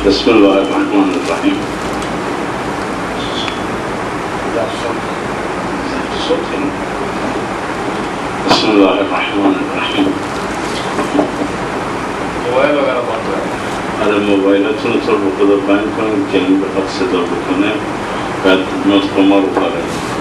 بسم الله الرحمن الرحیم. بسم الله الرحمن الرحیم. موبایل وغیرہ بند ہے. آره موبایلتون رو تو خدا بند کنید که این بخواد صدا بکنه بعد نطق ما رو پاره.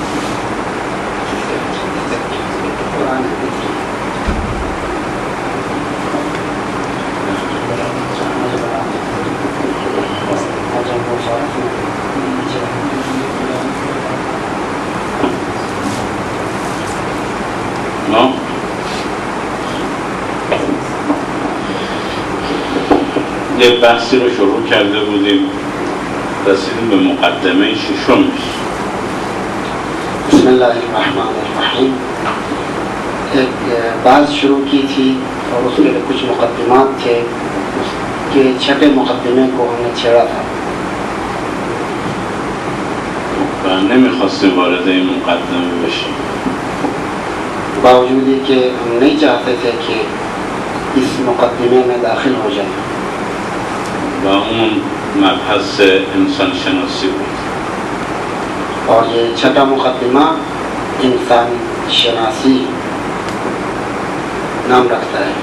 یه بحثی رو شروع کرده بودیم، رسیدیم به مقدمه ششم. بسم الله الرحمن الرحیم. ایک بات شروع کی تھی اور اس کے لیے کچھ مقدمات تھے کہ چھٹے مقدمے کو ہم نے چھیڑا تھا. نمیخواستیم وارد این مقدمه بشیم، باوجود یہ کہ ہم نہیں چاہتے تھے کہ اس مقدمے میں داخل ہو جائیں. و اون مبحث انسان شناسی بود. اور یہ چھٹا مقدمہ انسان شناسی نام رکھتا ہے.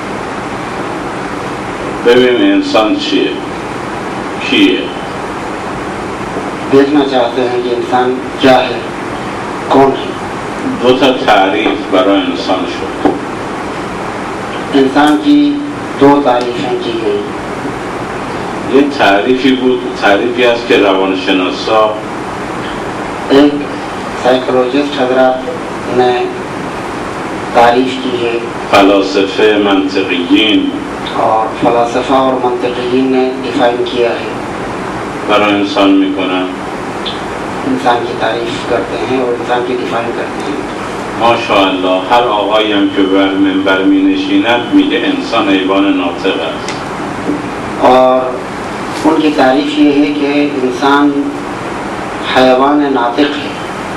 ببینیم انسان چیه؟ کیه؟ دیکھنا چاہتے ہیں کہ انسان کیا ہے، کون ہے. دو تا تعریف برای انسان شد. انسان کی دو تعریفیں کی گئی. یه تعریفی بود، تعریفی است که روانشناسا ایک سائیکولوجسٹ حضرات نے تعریف کی ہے فلاسفه منطقیین اور فلاسفہ اور منطقیین نے ڈیفائن کیا ہے. برای انسان میکنن. انسان کی تعریف کرتے ہیں اور انسان کی ڈیفائن کرتے ہیں. ماشاءالله هر آقایی هم که بر منبر می نشیند میگه انسان حیوان ناطق است. اور ان کی تعریف یہ ہے کہ انسان حیوان ناطق ہے.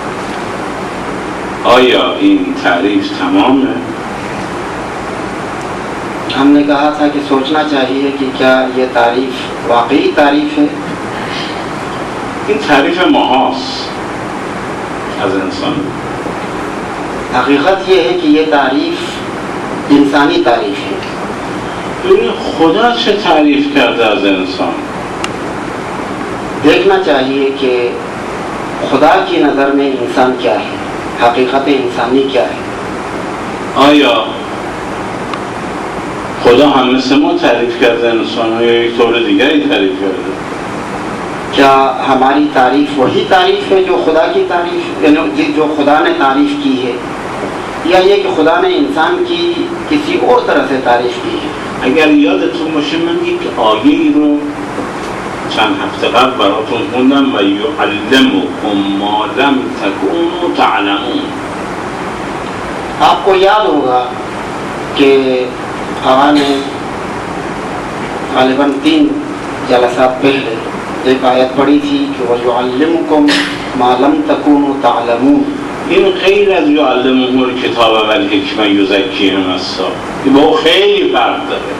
آیا این تعریف تمامه؟ ہم نے کہا تھا کہ سوچنا چاہیے کہ کیا یہ تعریف واقعی تعریف ہے. این تعریف ماهاست از انسان. حقیقت یہ ہے کہ یہ تعریف انسانی تعریف ہے. ببین خدا چه تعریف کرده از انسان. دیکھنا چاہیے کہ خدا کی نظر میں انسان کیا ہے، حقیقت انسانی کیا ہے. آیا خدا هم مثل ما تعریف کرده انسان یا یک طور دیگری تعریف کرده؟ کیا ہماری تعریف وہی تعریف ہے جو خدا کی تعریف، یعنی جو خدا نے تعریف کی ہے، یا یہ کہ خدا نے انسان کی کسی اور طرح سے تعریف کی ہے. اگر یادتون باشه من یک آیه‌ای رو چند هفته قبل براتون خوندم و یعلمکم ما لم تکونوا تعلمون. آپ کو یاد ہوگا کہ آقا نے غالباً 3 جلسات پہلے ایک آیت پڑھی تھی کہ وَيُعَلِّمُكُمْ مَا لَمْ تَكُونُوا تَعْلَمُونَ. این غیر از یعلمهم الکتاب و الحکمة یزکیهم است. این با خیلی فرق داره.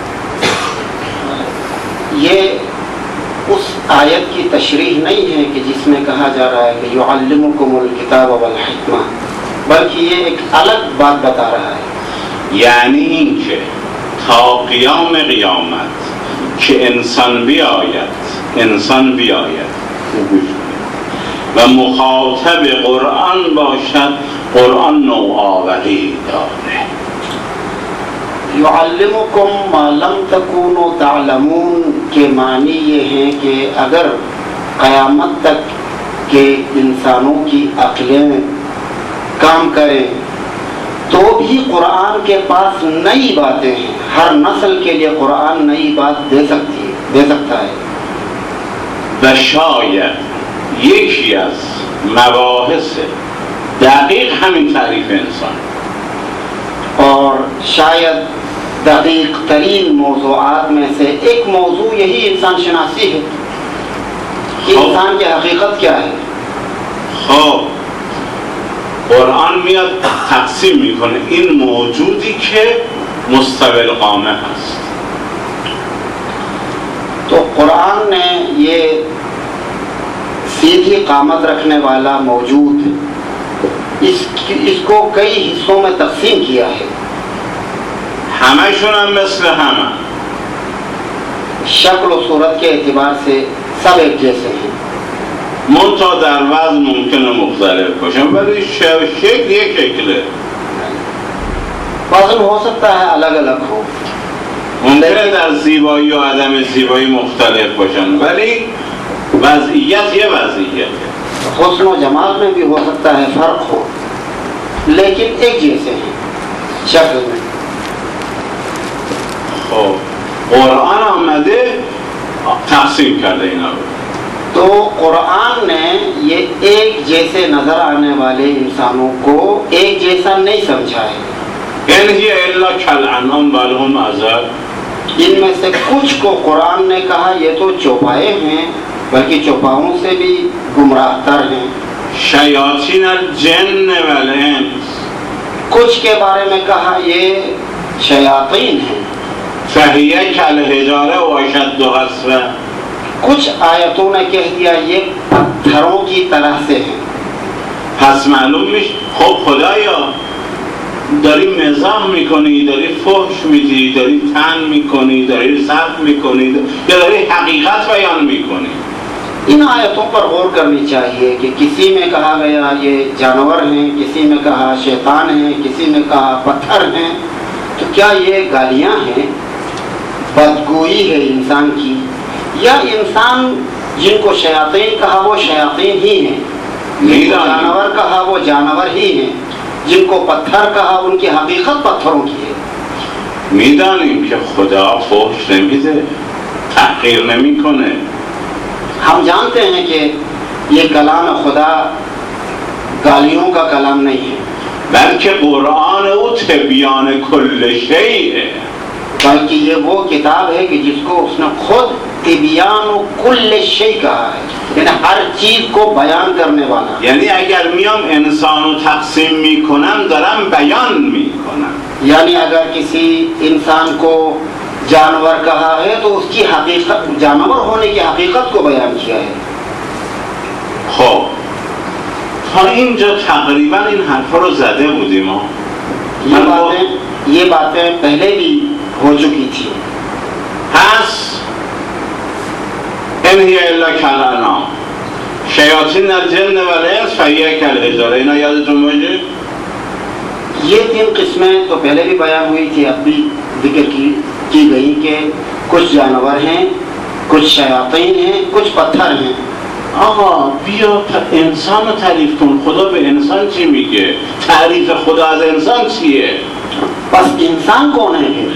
یہ اس آیت کی تشریح نہیں ہے کہ جس میں کہا جا رہا ہے کہ یعلمکم الکتاب والحکمہ، بلکہ یہ ایک الگ بات بتا رہا ہے. یعنی این که تا قیام قیامت که انسان بیاید و مخاطب قرآن باشد، قرآن نوآوری داره. یعلمکم ما لم تکونوا تعلمون کے معنی یہ ہیں کہ اگر قیامت تک کے انسانوں کی عقلیں کام کریں تو بھی قرآن کے پاس نئی باتیں ہیں. ہر نسل کے لیے قرآن نئی بات دے سکتا ہے. و شاید یکی از مباحث دقیق همین تعریف انسان، اور شاید دقیق ترین موضوعات میں سے ایک موضوع یہی انسان شناسی ہے کہ انسان کی حقیقت کیا ہے. خب قرآن میاد تقسیم میکنه این موجودی که مستوی القامه هست. तो कुरान ने ये सीधी कामत रखने वाला मौजूद इसको कई हिस्सों में तकसीम किया है। हमशुन मिस्ल हम, शक्ल और सूरत के एतबार से सब एक जैसे हैं, मुंतहा दर वज़न मुमकिन है मुख्तलिफ बाशें, वली शक्ल एक शक्ल है। वज़न हो सकता है अलग अलग हो, मुमकिन है दर ज़ीबाई और आदम ज़ीबाई मुख्तलिफ बाशें, वली वज़ियत ये वज़ियत है। हुस्न और जमाल में भी हो सकता है फर्क हो, लेकिन एक जैसे हैं शक्ल में। कुरान आमदे तक़सीम कर देना, तो कुरान ने ये एक जैसे नजर आने वाले इंसानों को एक जैसा नहीं समझा है। इनमें से कुछ को कुरान ने कहा ये तो चौपाए हैं, बल्कि चौपाओं से भी गुमराहतर हैं। शयातीन अल-जिन्न वल इंस, कुछ के बारे में कहा ये शयातीन हैं। फहिया कल हिजारा व अशद्दु क़स्वा, कुछ आयतों ने कह दिया ये पत्थरों की तरह से हैं। पस मालूम मिश खूब खुदाया داری مزاح میکنی، داری فحش میدی، داری طعن میکنی، داری صرف میکنی یا داری حقیقت بیان میکنی. इन आयतों पर गौर करनी चाहिए कि किसी में कहा गया ये जानवर हैं, किसी में कहा शैतान हैं, किसी में कहा पत्थर हैं, तो क्या ये गालियां हैं, बदगोई है इंसान की, या इंसान जिनको शयातीन कहा वो शयातीन ही हैं, जिनको जानवर कहा वो जानवर ही हैं, जिनको पत्थर कहा उनकी हकीकत पत्थरों की है. میدانیم که خدا فحش نمیده، تحقیر نمیکنه. हम जानते हैं कि ये कलाम खुदा गालियों का कलाम नहीं है, बल्कि कुरान वो तबियान कुल शै है, बल्कि ये वो किताब है कि जिसको उसने खुद तिबियान कुल शै कहा है, यानी हर चीज को बयान करने वाला. यानी अगर मियाम इंसान तक़सीम میکنم دارم بیان میکنم. यानी अगर किसी इंसान को जानवर कहा है तो उसकी हकीकत, जानवर होने की हकीकत को बयान किया है. خب تا اینجا تقریبا این حرفا رو زده بودیم. ये बातें पहले भी हो चुकी थी. پس ان هي الا کالانام شیاطین الجن والانس فهی کالحجاره. اینا یادتون باشه ये 3 किस्में तो पहले भी बयान हुई थी, अब भी जिक्र की गई कि कुछ जानवर हैं, कुछ शयातीन हैं, कुछ पत्थर हैं. آقا بیا انسان رو تعریف کن. خدا به انسان چی میگه؟ تعریف خدا از انسان چیه؟ बस इंसान कौन है फिर?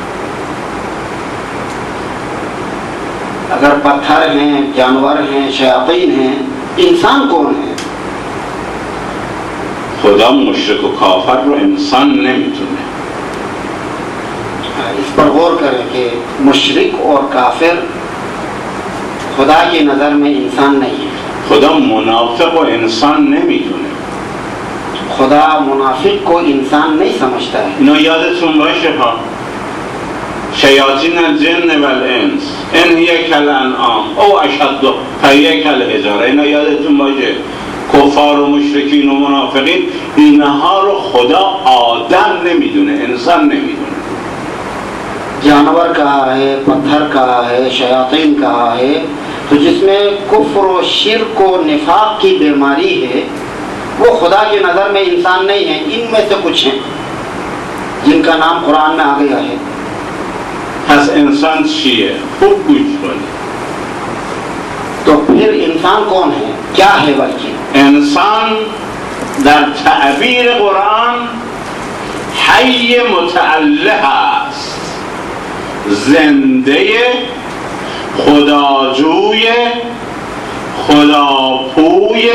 अगर पत्थर हैं, जानवर हैं, शयातीन हैं, इंसान कौन है? خدا مشرک و کافر رو انسان نمیتونه. इस पर गौर करें कि मुशरिक और काफिर खुदा की नज़र में इंसान नहीं है. خدا منافق و انسان نمیتونه. खुदा मुनाफिक को इंसान नहीं समझता है. اینا یادتون باشه ها. شیاطین الجن والانس ان هی کالانعام او اشد فهی کالحجاره. اینا یادتون باشه. کفار و مشرکین و منافقین اینها رو خدا آدم نمیدونه، انسان نمیدونه. जानवर कहा है, पत्थर कहा है, शयातीन कहा है, तो जिसमें कुफ्र और शिर्क और निफाक की बीमारी है वो खुदा की नज़र में इंसान नहीं है. इनमें से कुछ हैं जिनका नाम कुरान में आ गया है. پس انسان چیه؟ خوب گوش کنید. तो फिर इंसान कौन है, क्या है? बल्कि انسان در تعبیر قرآن حی متعله است، زنده، خداجوی، خداپوی،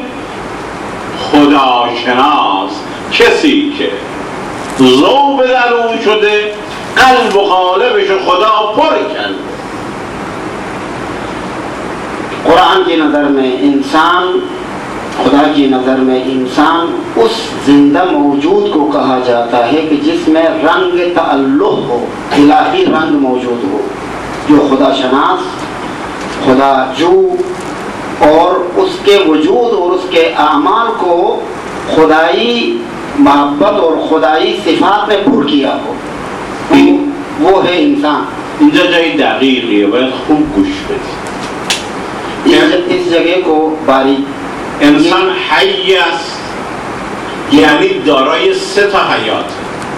خداشناس، کسی که ذوب در او شده، قلب و قالبش خدا پر کرده. कुरान की नज़र में इंसान, खुदा की नज़र में इंसान उस जिंदा मौजूद को कहा जाता है कि जिसमें रंग तअल्लुक़ हो, इलाही रंग मौजूद हो. जो खुदा शनास, खुदा जू और उसके वजूद और उसके आमाल को खुदाई मोहब्बत और खुदाई सिफात में पूर किया हो, वो है इंसान। اینجا جای دقیقیه، باید خوب گوش بدید. इस जगह को बारीक انسان حی است، یعنی دارای 3 تا حیات.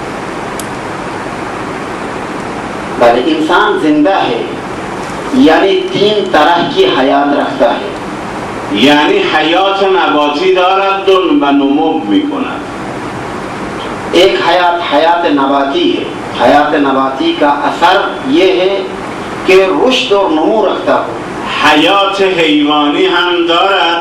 बल्कि इंसान जिंदा है यानी 3 तरह की हयात रखता है. یعنی حیات نباتی دارد و نمو میکند. एक हयात नबाती है. हयात नबाती का असर ये है कि रुश्द और नमू रखता हो. حیات حیوانی هم دارد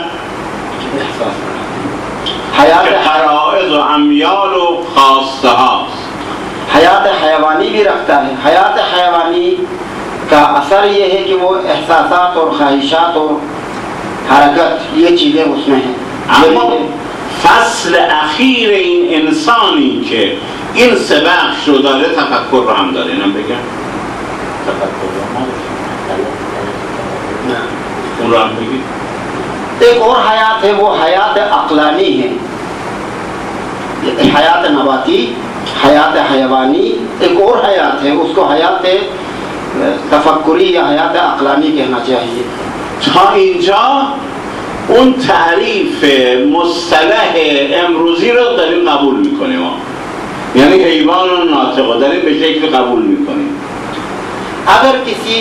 हयात که غرائز و امیال و خواسته هاست. हयात हैवानी भी रखता है. हयात हैवानी का असर ये है कि वो एहसासात और ख्वाहिशात और हरकत ये चीज़ें उसमें हैं. اما فصل اخیر این انسانی که این 3 بخش رو داره تفکر رو هم داره. اینم بگم تفکر رو هم اون رو هم بگید. एक और हयात है, वो हयात अक्लानी है. हयात नबाती, हयात हैवानी, एक और हयात है, उसको हयात तफक्कुरी या हयात अक्लानी कहना चाहिए. تا اینجا اون تعریف مصطلح امروزی رو داریم قبول میکنیم. یعنی حیوان و ناطق رو داریم به شکل قبول میکنیم. अगर किसी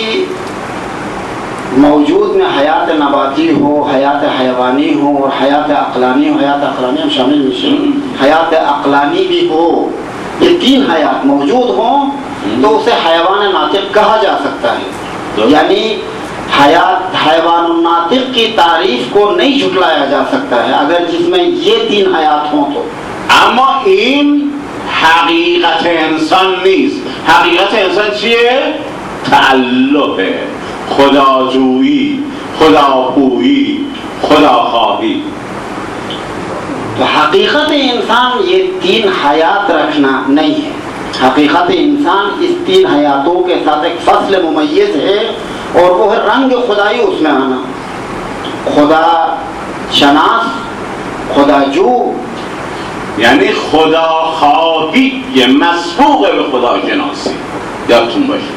मौजूद में हयात नबाती हो, हयात हैवानी हो और हयात अक्लानी हो, हयात अक्लानी हम शामिल नहीं, हयात अक्लानी भी हो, ये 3 हयात मौजूद हो तो उसे हैवान नातिक कहा जा सकता है. यानी हयात हैवान नातिक की तारीफ को नहीं झुटलाया जा सकता है अगर जिसमें ये 3 हयात हों तो. اما این حقیقت انسان نیست. حقیقت انسان چیه؟ تعلقه، خداجویی، خداپویی، خداخواهی. तो हकीकत इंसान ये 3 हयात रखना नहीं है. हकीकत इंसान इस 3 हयातों के साथ एक फसल मुमय्यज है और वो है रंग खुदाई उसमें आना. खुदा शनास, खुदा जू, یعنی خداخواهی یه مسبوق به خداشناسی. یادتون باشه.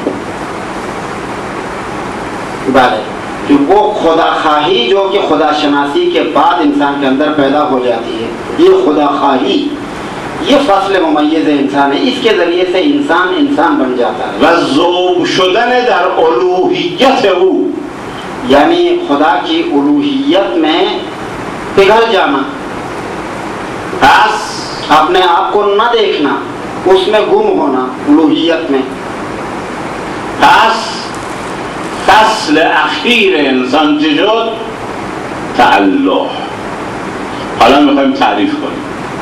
बले कि वो खुदा खाही जो कि खुदा शनासी के बाद इंसान के अंदर पैदा हो जाती है, ये खुदा खाही ये फसल मुमय्यज इंसान है. इसके ज़रिए से इंसान बन जाता है. و ذوب شدن در الوهیت او، यानी खुदा की उलूहियत में पिघल जाना. پس अपने आप को न देखना, उसमें गुम होना उलूहियत में. پس فصل اخیر انسان چه شد؟ تعلق. حالا میخوایم تعریف کنیم.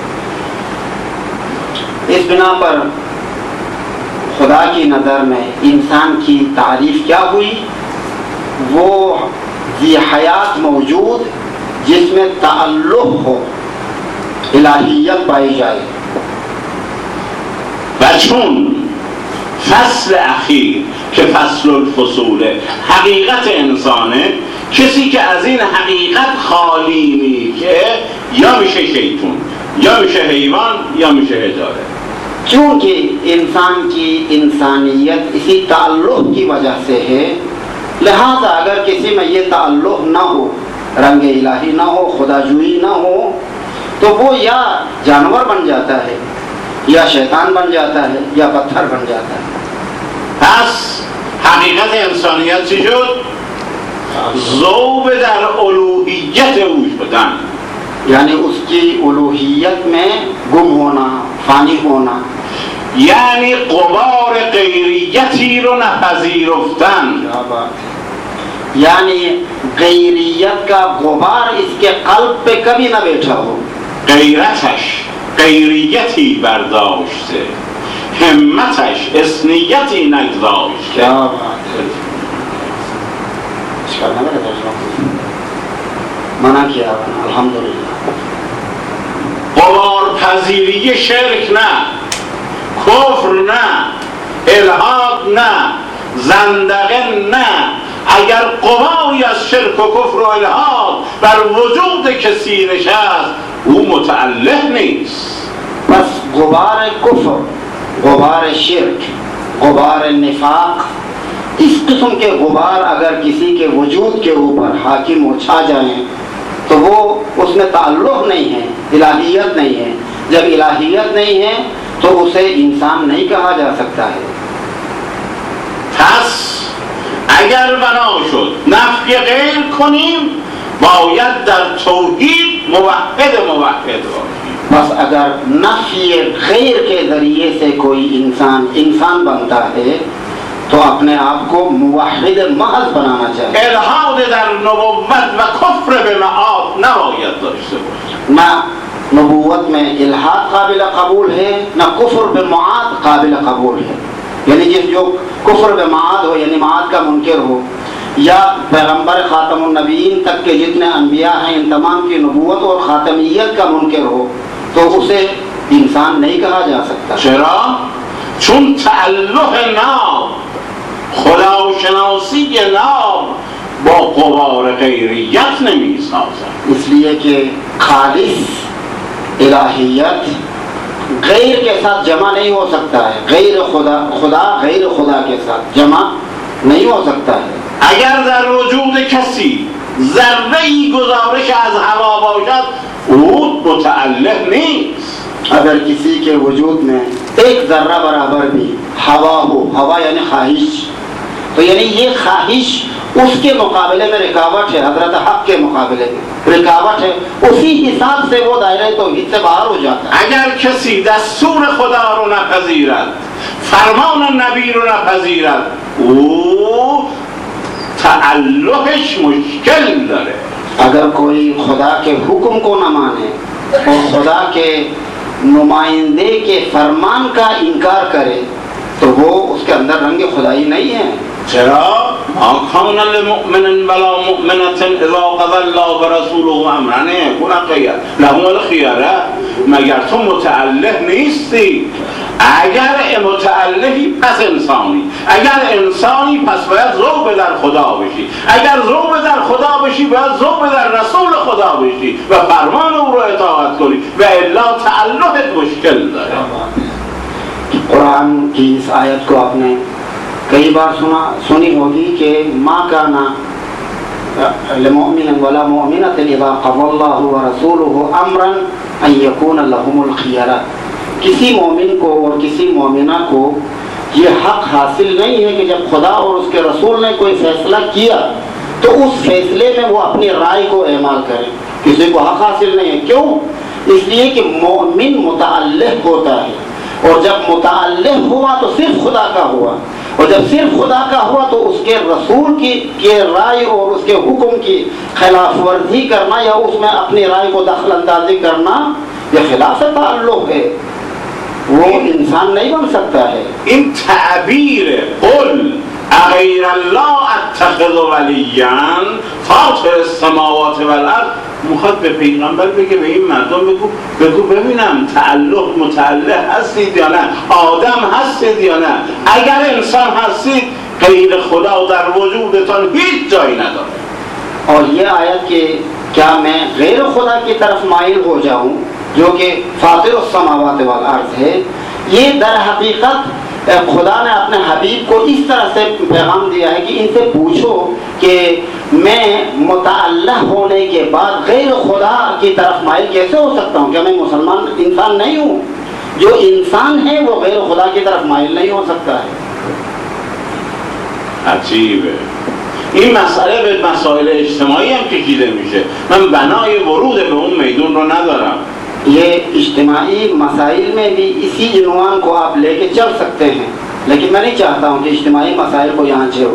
इस बिना पर खुदा की नज़र में इंसान की तारीफ क्या हुई? वो ज़ी हयात मौजूद जिसमें ताल्लुक़ हो, इलाहियत पाई जाए. و چون فصل اخیر که فصل الفصوله حقیقت انسانه، کسی که از این حقیقت خالی میشه یا میشه شیطون، یا میشه حیوان، یا میشه هجاره. चूँकि इंसान की इंसानियत इसी ताल्लुक़ की वजह से है, लिहाजा अगर किसी में ये ताल्लुक़ ना हो, रंग इलाही ना हो, खुदाजूई ना हो, तो वो या जानवर बन जाता है, या शैतान बन जाता है, या पत्थर बन जाता है. پس حقیقت انسانیت چی شد؟ ذوب در الوهیت او شدن. यानी उसकी उलूहियत में गुम होना, फानी होना. یعنی غبار غیریتی رو نپذیرفتن. यानी गैरियत का गुबार इसके कल्ब पे कभी न बैठा हो. غیرتش غیریتی برداشته، همتش اسنیتی نگذاشته. मना किया अल्हम्दुलिल्लाह. غبار پذیری شرک نه، کفر نه، الحاد نه، زندقه نه. اگر قوایی از شرک و کفر و الحاد بر وجود کسی نشست او متعلق نیست. بس غبار کفر، غبار شرک، غبار نفاق، इस किस्म के गुबार अगर किसी के वजूद के ऊपर हाकिम हो छा जाएं तो वो उसमें ताल्लुक़ नहीं है, इलाहियत नहीं है। जब इलाहियत नहीं है तो उसे इंसान नहीं कहा जा सकता है। پس اگر بنا شد نفی غیر کنیم باید در توحید موحد باشیم. बस अगर नफी गैर के ज़रिए से कोई इंसान बनता है तो अपने आप को मुवहिद महज बनाना चाहिए. الحاد در نبوت و کفر به معاد نباید داشته باشیم. ना नबूवत में इल्हाद काबिल कबूल है, ना कुफ्र बे मुआद काबिल कबूल है. यानी जो कुफ्र बे मुआद हो यानी मुआद का मुनकर हो, या पैगम्बर ख़ातमुन नबीयीन तक के जितने अम्बिया हैं इन तमाम की नबूवत और ख़ातमियत का मुनकर हो तो उसे इंसान नहीं कहा जा सकता. चरा चुन ताल्लुक़ नाम खुदा و شناسی नाम با غبار غیریت نمی‌سازد. इसलिए कि खालिस इलाहियत गैर के साथ जमा नहीं हो सकता है. गैर खुदा के साथ जमा नहीं हो सकता है. اگر در وجود کسی ذره‌ای گزارش از هوا باشد او متعلق نیست. अगर किसी के वजूद में एक ज़र्रा बराबर भी हवा हो, हवा यानी ख्वाहिश, तो यानी ये ख्वाहिश उसके मुकाबले में रुकावट है, हजरत हक के मुकाबले में रुकावट है, उसी हिसाब से वो दायरे तौहीद से बाहर हो जाता है. اگر کسی دستور خدا رو نپذیرد فرمان نبی رو نپذیرد او تعلقش مشکل داره. अगर कोई खुदा के हुक्म को न माने और खुदा के नुमाइंदे के फरमान का इनकार करे तो वो उसके अंदर रंग खुदाई नहीं है. चरा आखान लमुमिन वला मुमिनत इज़ा क़ज़ा अल्लाह व रसूलुहु अमरन यकुन लहुमुल खियरा. मगर तो मुतअल्लिक़ نیستی. اگر متعلقی پس انسانی، اگر انسانی پس باید ذوب در خدا بشی، اگر ذوب در خدا بشی باید ذوب در رسول خدا بشی و فرمان او رو اطاعت کنی و الا تعلقت مشکل داره. कुरान की इस आयत को आपने कई बार सुनी होगी कि माँ का ना लिमुमिन वला मुमिनतिन इज़ा क़ज़ल्लाहु व रसूलुहु अमरन अन यकून लहुमुल खियरा. किसी मोमिन को और किसी मोमिना को ये हक हासिल नहीं है कि जब खुदा और उसके रसूल ने कोई फैसला किया तो उस फैसले में वो अपनी राय को एमाल करे. किसी को हक हासिल नहीं है. क्यों? इसलिए कि मोमिन मुतअल्लिक़ होता है और जब मुतअल्लिक़ हुआ तो सिर्फ खुदा का हुआ, और जब सिर्फ खुदा का हुआ तो उसके रसूल की राय और उसके हुक्म की खिलाफ वर्जी करना या उसमें अपनी राय को दखल अंदाजी करना यह खिलाफ ताल्लुक़ है. वो इंसान नहीं बन सकता है. इन ताबीर قل اغیر الله اتخذ ولیًا فاطر السماوات والارض میخواد به پیغمبر بگه به این مردم بگو ببینم تعلق متعلق هستید یا نه، آدم هستید یا نه. اگر انسان هستید غیر خدا در وجودتان هیچ جایی نداره. और ये आयत कि क्या मैं गैर खुदा की तरफ माइल हो जाऊं जो कि फातिर समावात वल अर्ज़ है, ये दर हकीकत खुदा ने अपने हबीब को इस तरह से पैगाम दिया है कि इनसे पूछो कि मैं मुतअल्लिक़ होने के बाद गैर खुदा की तरफ माइल कैसे हो सकता हूँ? क्या मैं मुसलमान इंसान नहीं हूँ? जो इंसान है वो गैर खुदा की तरफ माइल नहीं हो सकता है. عجیبه. این مسئله به مسائل اجتماعی هم کشیده میشه. من بنای ورود به اون میدون رو ندارم. ये इज्तिमाई मसाइल में भी इसी इन्वान को आप लेके चल सकते हैं, लेकिन मैं नहीं चाहता हूँ कि इज्तिमाई मसाइल को यहाँ छेड़ो.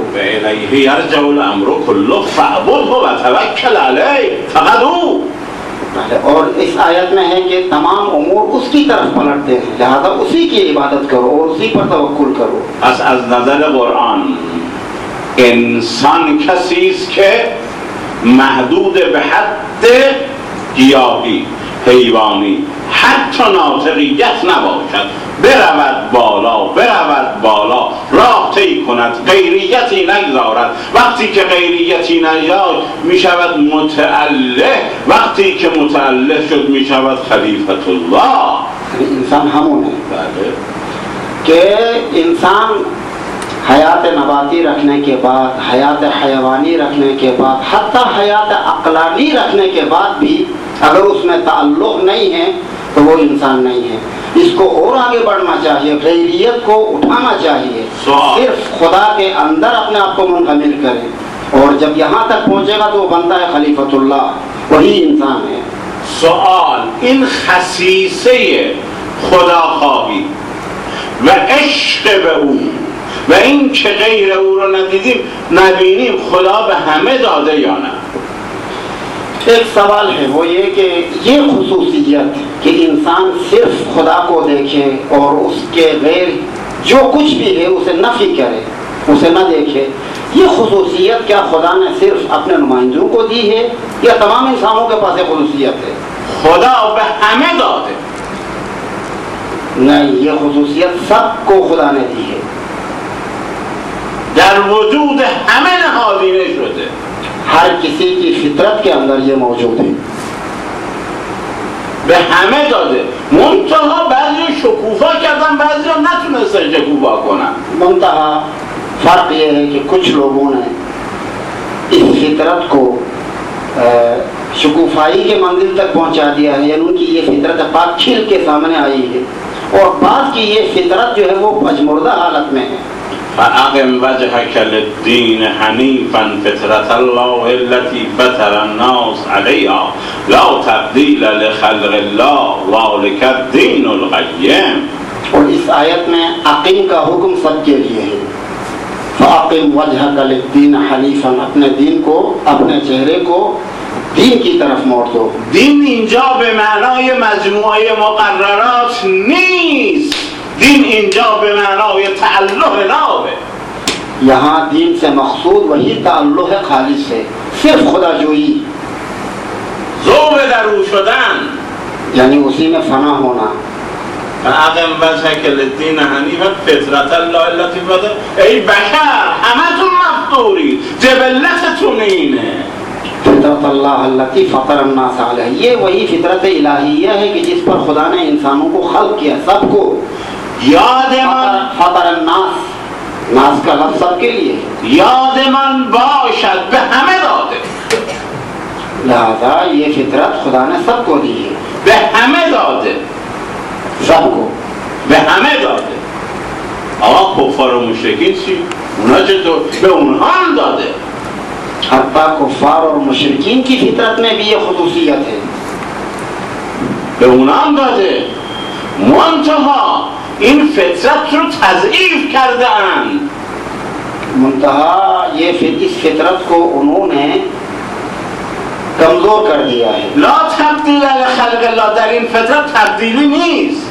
और इस आयत में है कि तमाम उमूर उसकी तरफ पलटते हैं, लिहाजा उसी की इबादत करो और उसी पर तवक्कुल करो. از نظر قرآن انسان کسی است که محدود به حد گیاهی حیوانی حتی ناطقیت نباشد برود بالا راه طی کند غیریتی نگذارد. وقتی که غیریتی نگذارد می شود متعله، وقتی که متعله شد می شود خلیفت الله. انسان همونه که انسان حیات नबाती रखने के बाद, हयात हयवानी रखने के बाद, हत्ता हयात अक़लानी रखने के बाद भी अगर उसमें ताल्लुक़ नहीं है तो वो इंसान नहीं है. इसको और आगे बढ़ना चाहिए, गैरियत को उठाना चाहिए, सिर्फ खुदा के अंदर अपने आप को मुनकमिल करें, और जब यहाँ तक पहुँचेगा तो वो बनता है खलीफतुल्लाह, वही इंसान है. سوال این خصیصه خداخواهی و عشق به او و این که غیر او رو نبینیم خدا به همه داده یا نه؟ एक सवाल है वो ये कि ये खुसूसियत कि इंसान सिर्फ खुदा को देखे और उसके गैर जो कुछ भी है उसे नफी करे, उसे न देखे, ये खुसूसियत क्या खुदा ने सिर्फ अपने नुमाइंदों को दी है या तमाम इंसानों के पास ये खुसूसियत है? खुदा به همه داده. नहीं, ये खुसूसियत सबको खुदा ने दी है, در وجود همه نهادینه شده. हर किसी की फितरत के अंदर ये मौजूद है, به همه داده. منتها بعضی شکوفا کردن، بعضی نتونستن شکوفا کنن. मुंतहा फर्क ये है कि कुछ लोगों ने इस फितरत को शकुफाई के मंजिल तक पहुंचा दिया है, यानी उनकी ये फितरत पाक खिल के सामने आई है, और बाद की ये फितरत जो है वो पजमुर्दा हालत में है. فأقم وجهك للدين حنيفا فطرة الله التي فطر الناس عليها لا تبديل لخلق الله ذلك الدين القيم. और इस आयत में अकीम का हुक्म सबके लिए है. फ़अक़िम वजहक लिद्दीन हनीफ़न, अपने दीन को, अपने चेहरे को दीन की तरफ मोड़ दो. دین اینجا به معنای مجموعه مقررات نیست، دین اینجا به معنای تعلق نابه. यहाँ दीन से मकसूद वही ताल्लुक़ है खालिस से, सिर्फ खुदा जोई, ذوب در او شدن، यानी उसी में फना होना. فأقم وجهك للدين حنيفا فطرة الله التي فطر. ای بشر همتون مفطوری، جبلتتون اینه. फितरत अल्लाह अल्लती फतर अन्नास अलैहा, ये वही फितरत इलाहिया है कि जिस पर खुदा ने इंसानों को खल्क किया, सबको. याद मन फतर अन्नास, नास का लफ्ज़ सबके लिए, याद मन बाशद به همه داده. लिहाजा ये फितरत खुदा ने सबको दी है, به همه داده، सबको به همه داده. آقا کفار و مشرکین چی؟ اونا چطور؟ به اونها هم داده. हत्ता कुफ़ार और मुशरिकीन की फितरत में भी ये खुसूसियत है, به اونا هم داده. منتها این فطرت رو تضعیف کرده اند. मुंतहा ये इस फितरत को उन्होंने कमज़ोर कर दिया है. لا تبدیل لخلق الله، در این فطرت تبدیلی نیست.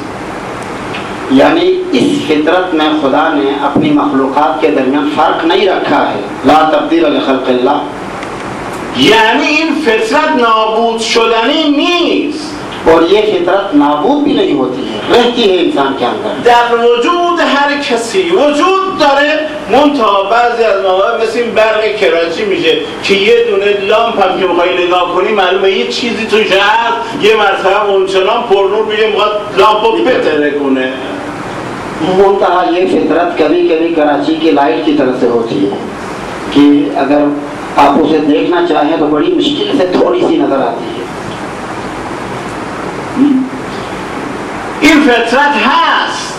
यानी इस फितरत में खुदा ने अपनी मखलूक़ात के दरमियान फ़र्क नहीं रखा है. ला तब्दील लिखल्क़िल्लाह, یعنی این فطرت نابود شدنی نیست. और ये फितरत नाबूद भी नहीं होती है, रहती है इंसान के अंदर. در وجود هر کسی وجود داره، منتها بعضی از مواقع مثل این برق کراچی میشه که یه دونه لامپ هم که بخوایی نگاه کنی معلومه یه چیزی توش هست، یه مرتبه اونچنان پرنور میشه میخواد لامپ رو بتره کنه. मुंतहा ये फितरत कभी कभी कराची की लाइट की तरह से होती है कि अगर आप उसे देखना चाहें तो बड़ी मुश्किल से थोड़ी सी नजर आती है. این فطرت هست،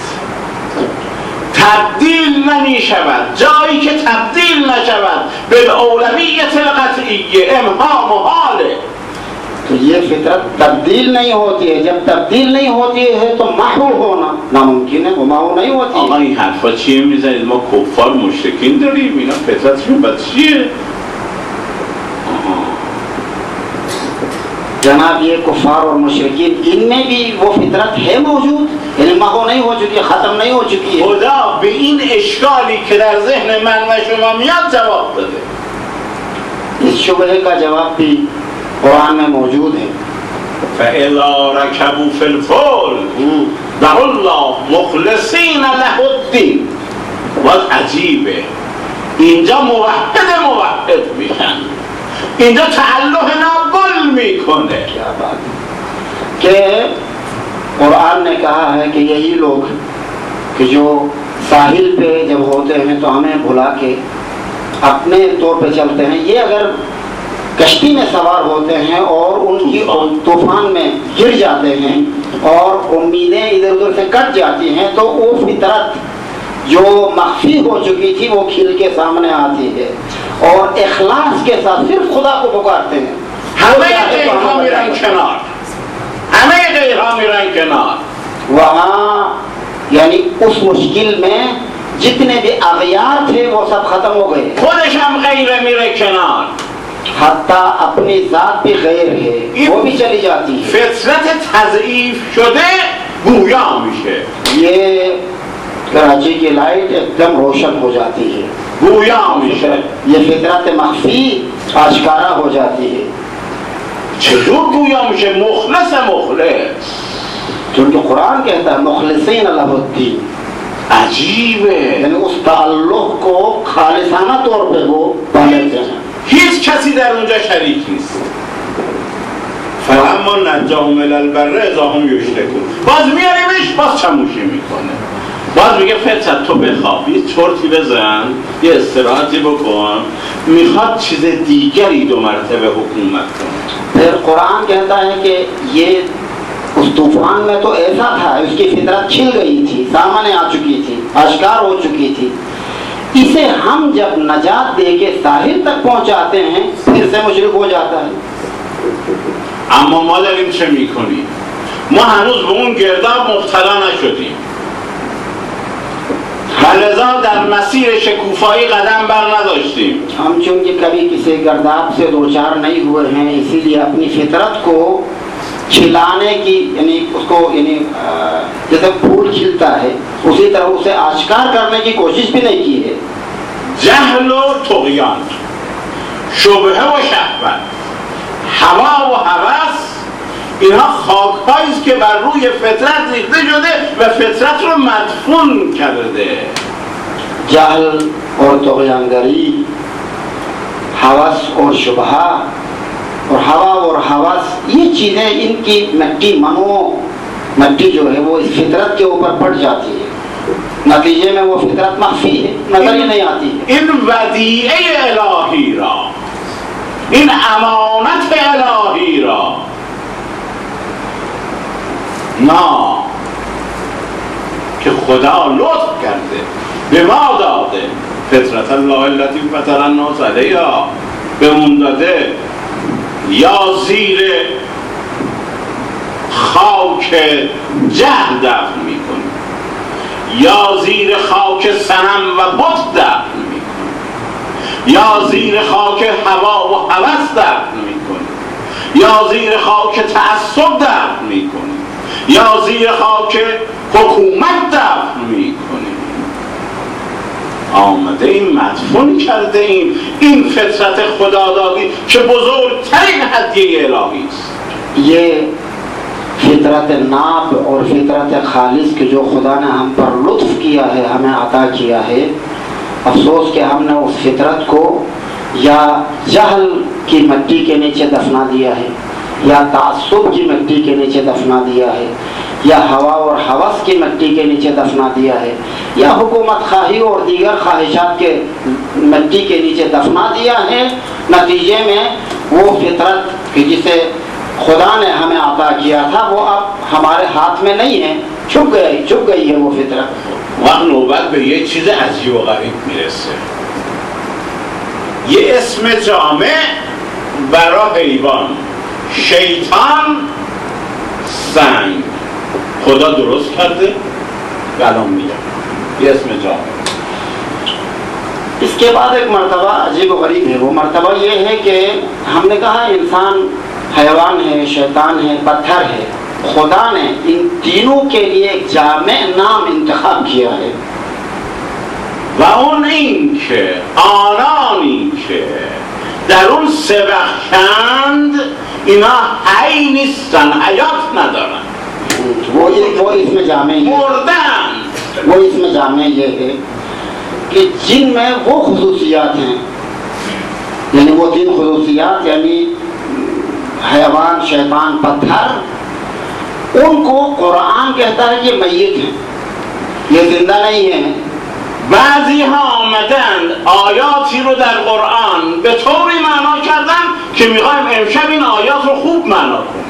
تبدیل نمی شود. جایی که تبدیل نشود به اولویت القطعیه امها محاله. तो ये फितरत तब्दील नहीं होती है, जब तब्दील नहीं होती है तो महू होना नामुमकिन है, वो महू नहीं होती. آقا این حرفا چیه میزنید؟ ما کفار مشرکین داریم، اینا فطرتشون بد چیه؟ जनाब ये कुफार और मुशरिकीन इनमें भी वो फितरत है मौजूद, यानी महू नहीं हो चुकी है, ख़त्म नहीं हो चुकी है. خدا به این اشکالی که در ذهن من و شما میاد جواب داده. इस शुबहे का जवाब भी कुरान में मौजूद है. فاذا ركبوا في الفلك دعوا الله مخلصین له الدین. باز عجیبه اینجا موحد میشن، اینجا تعلق ناگل میکنه. کہ قرآن نے کہا ہے کہ یہی لوگ کہ جو ساحل پہ جب ہوتے ہیں تو ہمیں بھلا کے اپنے طور پہ چلتے ہیں، یہ اگر کشتی میں سوار ہوتے ہیں اور ان کی طوفان میں گر جاتے ہیں اور امیدیں ادھر ادھر سے کٹ جاتی ہیں تو وہ فطرت جو مخفی ہو چکی تھی وہ کھل کے سامنے آتی ہے اور اخلاص کے ساتھ صرف خدا کو پکارتے ہیں. وہاں یعنی اس مشکل میں جتنے بھی اغیار تھے وہ سب ختم ہو گئے. خودشم غیر میره کنار، حتیٰ اپنی ذات بھی غیر ہے وہ بھی چلی جاتی ہے. فطرت تضعیف شده گویا میشه. یہ کراچی کی لائٹ ایک دم روشن ہو جاتی ہے، گویا میشه. یہ فطرت مخفی آشکارا ہو جاتی ہے. چطور گویا میشه؟ مخلص. چونکہ قرآن کہتا ہے مخلصین له الدین. عجیبه، یعنی اس تعلق کو خالصانہ طور پہ وہ پالتے ہیں. هیچ کسی در اونجا شریک نیست. فلما نجاهم الی البر اذا هم یشرکون. باز میاریمش باز چموشی میکنه. باز میگه فطرت تو بخواب یه چرتی بزن، یه استراحتی بکن، میخواد چیز دیگری 2 مرتبه حکومت کنه. پھر قرآن کہتا ہے کہ یہ اس طوفان میں تو ایسا تھا، اس کی فطرت کھل گئی تھی، سامنے آ چکی تھی، آشکار ہو چکی تھی. اسے ہم جب نجات دے کے ساحل تک پہنچاتے ہیں پھر سے مشرک ہو جاتا ہے. اما ما داریم چه میکنیم؟ ما هنوز به اون گرداب مبتلا نشدیم، لذا در مسیر شکوفایی قدم بر نداشتیم. ہم چونکہ کبھی کسی گرداب سے دوچار نہیں ہوئے ہیں اسی لیے اپنی فطرت کو کھلانے کی یعنی اس کو یعنی جیسے پھول کھلتا ہے اسی طرح اسے آشکار کرنے کی کوشش بھی نہیں کی ہے. جهل و طغیان، شبهه و شهوت، هوا و هوس، اینها خاک‌هایی است که بر روی فطرت ریخته شده و فطرت رو مدفون کرده. جهل اور طغیانگری، حوث اور شبہہ اور ہوا اور حوث، یہ چیزیں ان کی مٹی جو ہے وہ اس فطرت کے اوپر پڑ جاتی ہے، نتیجے میں وہ فطرت مخفی ہے، نظر ہی نہیں آتی. این ودیعه الهی را، این امانت الهی را ما که خدا لطف کرده به ما داده، فطرت الله التي فطر الناس علیها بهمون داده، یا زیر خاک جهل دفن میکنیم یا زیر خاک صنم و بت دفن میکنیم یا زیر خاک هوا و هوس دفن میکنیم یا زیر خاک تعصب دفن میکنیم یا زیر خاک حکومت دفن میکنیم. آمده این مدفون کرده این فطرت خدادادی که بزرگترین هدیه الهی است. یہ فطرت ناب اور فطرت خالص کے جو خدا نے ہم پر لطف کیا ہے، ہمیں عطا کیا ہے، افسوس کہ ہم نے اس فطرت کو یا جہل کی مٹی کے نیچے دفنا دیا ہے یا تعصب کی مٹی کے نیچے دفنا دیا ہے یا ہوا اور حوث کی مٹی کے نیچے دفنا دیا ہے یا حکومت خواہی اور دیگر خواہشات کے مٹی کے نیچے دفنا دیا ہے. نتیجے میں وہ فطرت کہ جسے خدا نے ہمیں عطا کیا تھا وہ اب ہمارے ہاتھ میں نہیں ہے، چھپ گئی ہے وہ فطرت. وقت نوبت به یه چیز عجیب و غریب میرسه. یه اسم جامع برای حیوان، شیطان، سنگ، خدا درست کرده الان میگم یه اسم جامع. اس کے بعد ایک مرتبہ عجیب و غریب ہے. وہ مرتبہ یہ ہے کہ ہم نے کہا انسان حیوان ہے، شیطان ہے، پتھر ہے. خدا نے ان تینوں کے لیے ایک جامع نام انتخاب کیا ہے. و اون این که آنانی که در اون سه بخشند اینا حی نیستن، حیات ندارن، वो इसमें जामे مردن. वो इसमें जामे ये है कि जिनमें वो खुसूसियात हैं, यानी वो 3 खुसूसियात, यानी हैवान, शैतान, पत्थर, उनको कुरान कहता है कि मय्यत हैं, ये जिंदा नहीं है. بعضی ها آمدند آیاتی رو در قرآن به طوری معنا کردن که میخوایم امشب این آیات رو خوب معنا کنیم.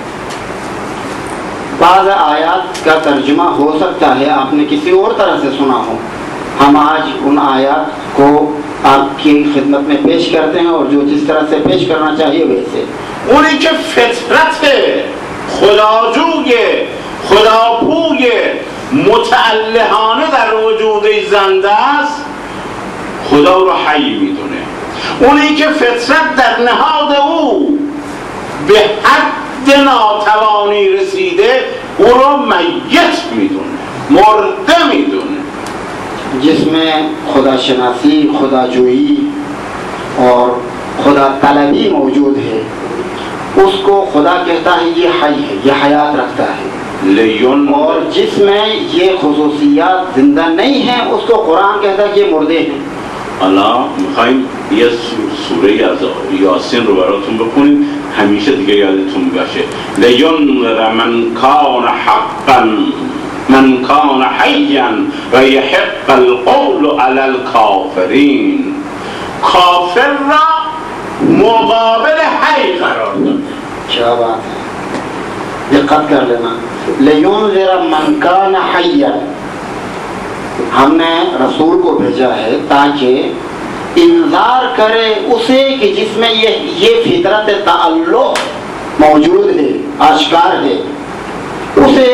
بعض आयात का तर्जुमा हो सकता है आपने किसी और तरह से सुना हो. हम आज उन आयात को आपकी खिदमत में पेश करते हैं और जो जिस तरह से पेश करना चाहिए वैसे. اونی که فطرت خداجوی خداپوی متعلهانه در وجود زنده است خدا رو حی میدونه. اونی که فطرت در نهاد او به حد ناتوانی رسیده او رو میت میدونه، مرده میدونه. जिसमें खुदा शनासी, खुदाजोई और खुदा तलबी मौजूद है, उसको खुदा कहता है ये हई है, ये हयात रखता है. और जिसमें ये खुसूसियात जिंदा नहीं है उसको कुरान कहता है कि ये मुर्दे हैं. حالا میخوایم یه سوره از یاسین رو براتون بخونیم همیشه دیگه یادتون باشه. لینذر من کان حقا من کان حیا و یحق القول علی الکافرین. کافر را مقابل حی قرار داد. क्या बात है, दिक्कत कर लेना. लियुनज़िर मन कान हय्यन, हमने रसूल को भेजा है ताकि इंजार करे उसे कि जिसमें ये फितरत ताल्लुक़ मौजूद है, आश्कार है, उसे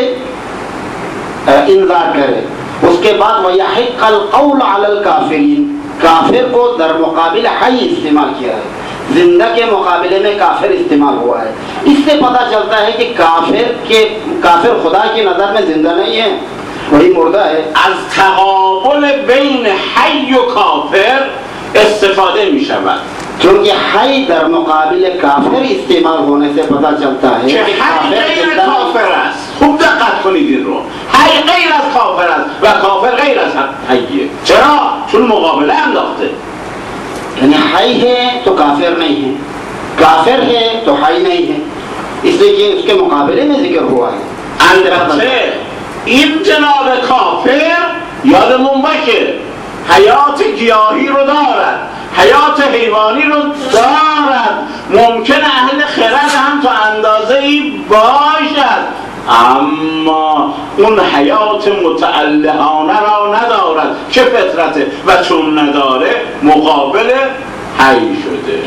इंजार करे. उसके बाद वयहिक़्क़ल क़ौल अलल काफ़िरीन, काफिर को दर मुकाबिल हई इस्तेमाल किया है, जिंदा के मुकाबले में काफिर इस्तेमाल हुआ है. इससे पता चलता है कि काफिर खुदा की नज़र में जिंदा नहीं है, वही मुर्दा है. از تقابل بین حی و کافر استفاده می شود. क्योंकि हई दर मुकाबिल काफिर इस्तेमाल होने से पता चलता है که حی غیر کافر است. خوب دقت کنید این رو. حی غیر از کافر است و کافر غیر از حیه. چرا؟ چون مقابله انداخته. यानी हई है तो काफिर नहीं है, काफिर है तो हई नहीं है, इसलिए कि उसके मुकाबले में जिक्र हुआ है. البته این جناب کافر یادمون باشه حیات گیاهی رو دارد، حیات حیوانی رو دارد، ممکن اهل خرد هم تا اندازه‌ای باشد، اما اون حیات متعلهانه را ندارد که فطرته و چون نداره مقابل حی شده.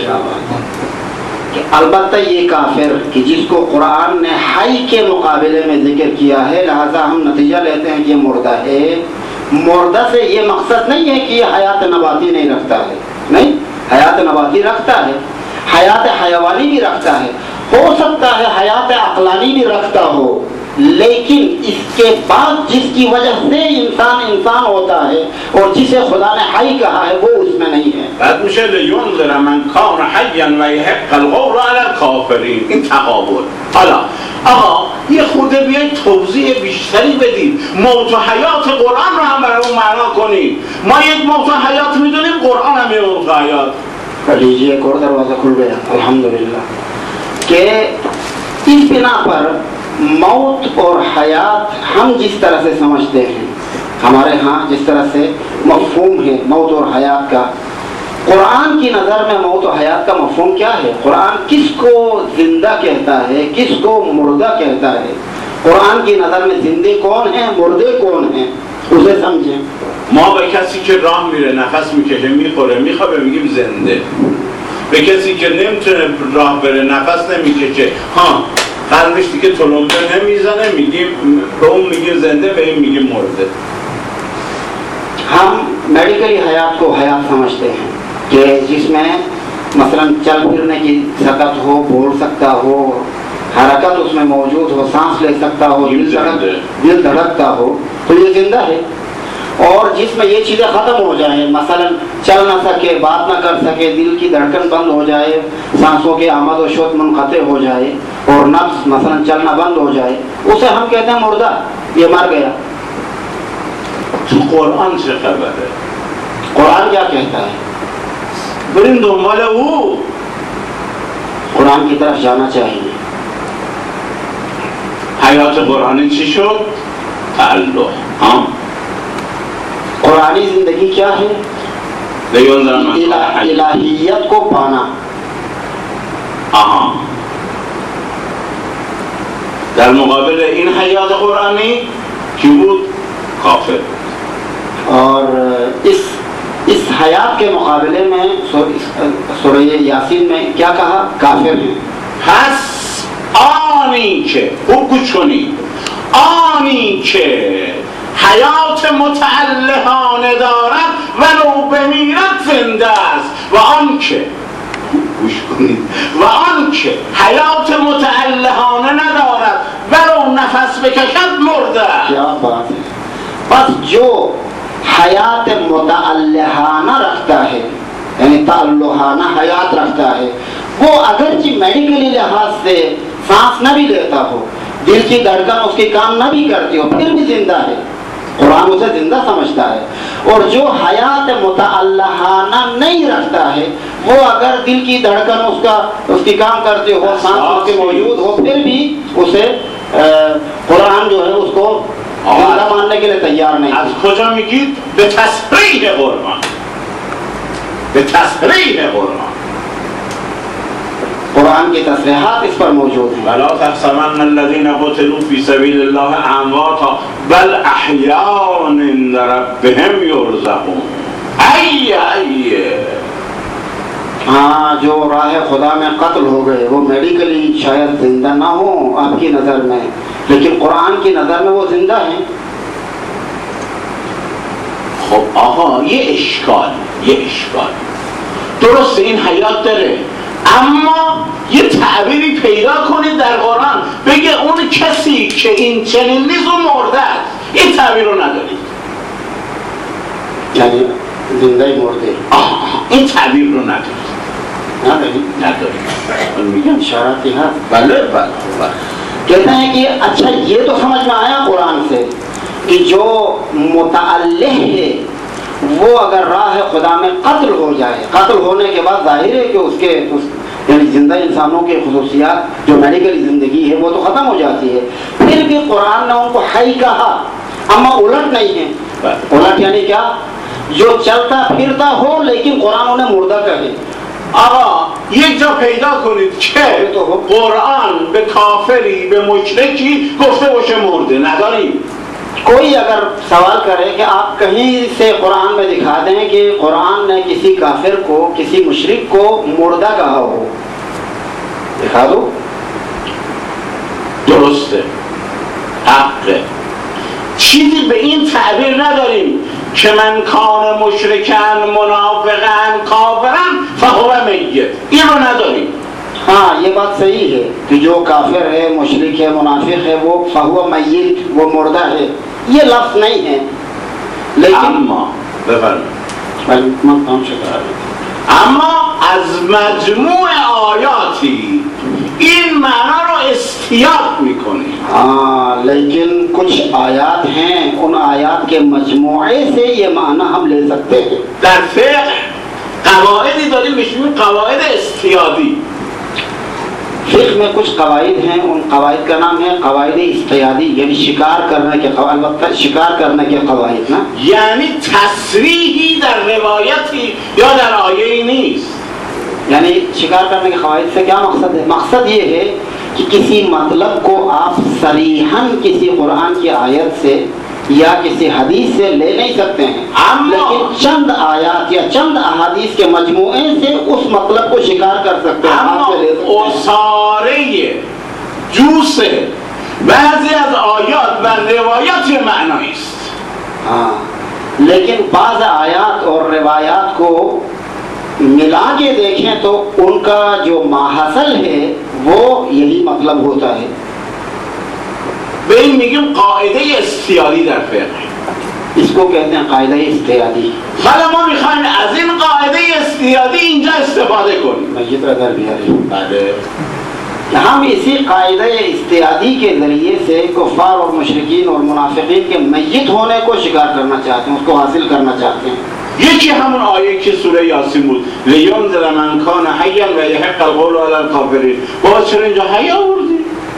अलबत्ता ये काफिर कि जिसको कुरान ने हई के मुकाबले में जिक्र किया है, लिहाजा हम नतीजा लेते हैं कि ये मुर्दा है. मुर्दा से ये मकसद नहीं है कि ये हयात नबाती नहीं रखता है, नहीं, हयात नबाती रखता है, हयात हयवानी भी रखता है, हो सकता है हयात अक्लानी भी रखता हो, लेकिन इसके बाद जिसकी वजह से इंसान होता है और जिसे खुदा ने हई कहा है वो उसमें नहीं है. بعد میشه لینذر من کان حیا و یحق القول علی الکافرین. این تقابل. حالا آقا یه خورده بیاید توضیح بیشتری بدید، موت و حیات قرآن رو هم برای اون معنا کنید. ما یک موت و حیات میدونیم، قرآن هم یه موت و حیات. लीजिए एक और दरवाजा खुल गया अल्हम्दुलिल्लाह. के इस बिना पर मौत और हयात हम जिस तरह से समझते हैं, हमारे यहाँ जिस तरह से मफ़हूम है मौत और हयात का, कुरान की नज़र में मौत और हयात का मफ़हूम क्या है? कुरान किसको जिंदा कहता है, किसको मुर्दा कहता है? कुरान की नज़र में जिंदे कौन है, मुर्दे कौन है, उसे समझें. ما به کسی که راه میره نفس میکشه میخوره میخوابه میگیم زنده. به کسی که نمیتونه راه بره نفس نمیکشه قلبش دیگه تلمبه نمیزنه میگیم به اون میگیم زنده، به این میگیم مرده. हम मेडिकली हयात को हयात समझते हैं कि जिसमें मसलन चल फिरने की सकत हो, बोल सकता हो, हरकत उसमें मौजूद हो, सांस ले सकता हो, दिल धड़कता हो, तो ये जिंदा है. और जिसमें ये चीज़ें ख़त्म हो जाएं, मसलन चल ना सके, बात ना कर सके, दिल की धड़कन बंद हो जाए, सांसों के आमद व शुद्ध मुनक़ते हो जाए और नफ्स मसलन चलना बंद हो जाए, उसे हम कहते हैं मुर्दा, ये मर गया। तो कुरान से खबर है, कुरान क्या कहता है? परिंदों वाले वो कुरान की तरफ जाना चाहिए। हयात कुरानी चीज़ों ताल्लुक़, हाँ, कुरानी जिंदगी क्या है? इलाहियत को पाना। हाँ, दर मुकाबले इन हयात कुरानी क्यूब काफिर। और इस हयात के मुकाबले में सूरह यासीन में क्या कहा? काफिर हैं। हस आनी के वो कुछ नहीं, आनी के حیات متعلقانه دارد ولو بمیرد زنده است و آنکه گوش کنید و آنکه حیات متعلقانه ندارد ولو نفس بکشد مرده است. क्या बात है। बस जो हयात मुतअल्लिहाना रखता है, यानी ताल्लुहाना हयात रखता है, वो अगरचि मेडिकली लिहाज से सांस न भी लेता हो, दिल की धड़कन उसकी काम न भी करती हो, फिर भी जिंदा है। कुरान उसे जिंदा समझता है। और जो हयात मुतअल्लिहाना नहीं रखता है, वो अगर दिल की धड़कन उसकी काम करते हो, सांस उसके मौजूद हो, फिर भी उसे कुरान जो है उसको जिंदा मानने के लिए तैयार नहीं। از کجا میگید؟ به تصریح قرآن، به تصریح قرآن. कुरान की तस्रीहात इस पर मौजूद हैं। ولا تحسبن الذين قتلوا في سبيل الله امواتا بل احیاء عند ربهم يرزقون. हाँ, जो राह खुदा में कत्ल हो गए वो मेडिकली शायद जिंदा ना हो आपकी नज़र में, लेकिन कुरान की नज़र में वो जिंदा हैं। خب آقا یه اشکال درست این حیات داره، اما یه تعبیری پیدا کنید در قرآن بگه اون کسی که این چنین نیست و مرده است. این تعبیر رو ندارید، یعنی زنده مرده، این تعبیر رو ندارید. من میگم इशाराती है। بله. कहते हैं कि अच्छा ये तो समझ में आया कुरान से कि जो मुतअल्लिह है वो अगर राह खुदा में कत्ल हो जाए, कत्ल होने के बाद जाहिर है कि उसके यानी जिंदा इंसानों के खुसूसियात जो मेडिकल ज़िंदगी है वो तो ख़त्म हो जाती है, फिर भी कुरान ने उनको हई कहा, अम्मा उलट नहीं है। उलट यानी क्या? जो चलता फिरता हो लेकिन कुरान उन्हें मुर्दा कहे। آقا یک جا پیدا کنید که قرآن به کافری به مشرکی گفته باشه مرده، نداریم. कोई अगर सवाल करे कि आप कहीं से कुरान में दिखा दें कि कुरान ने किसी काफिर को, किसी मुशरिक को मुर्दा कहा हो, दिखा दो। درسته، حقه. چیزی به این تعبیر نداریم که من کان مشرکن منافقن کافرن فهو میت، این رو نداریم. हाँ, ये बात सही है कि जो काफिर है, मुशरिक है, मुनाफिक है, वो फहुवा मय्यत, वो मुर्दा है, ये लफ्ज़ नहीं है। लेकिन اما از مجموع آیاتی این معنا رو استیاب میکنیم. हाँ, लेकिन कुछ आयात हैं, उन आयात के मजमूए से ये माना हम ले सकते हैं। در فقه قواعدی داریم بهش میگیم قواعد استیادی. फिक़्ह में कुछ कवायद हैं, उन कवायद का नाम है कवायद इस्तियादी, यानी शिकार करने के कवायद ना, یعنی تصریحی در روایتی یا در آیه‌ای نیست. यानी शिकार करने के कवायद से क्या मकसद है? मकसद ये है कि किसी मतलब को आप सरीहन किसी कुरान की आयत से या किसी हदीस से ले नहीं सकते हैं, लेकिन चंद आयात या चंद अहादीस के मजमूए से उस मतलब को शिकार कर सकते हैं। اصاره جوسه بعضی از آیات و روایات معنایی است. हाँ, लेकिन बाज़ आयात और रिवायात को मिला के देखें तो उनका जो माहसल है वो यही मतलब होता है। به این میگیم قاعده استیادی در فقه. इसको कहते हैं कायदा इस्तियादी। حالا ما میخوایم از این قاعده استیادی اینجا استفاده کنیم. मस्जिद रदर भी आ रही है। بله. हम इसी कायदा इस्तियादी के ज़रिए से कुफ़ार और मुशरिकीन और मुनाफिकीन के मय्यत होने को शिकार करना चाहते हैं, उसको हासिल करना चाहते हैं। یکی همون آیه که سوره یاسین بود لینذر من کان حیا و یحق القول علی الکافرین. باز چرا اینجا حی آوردی؟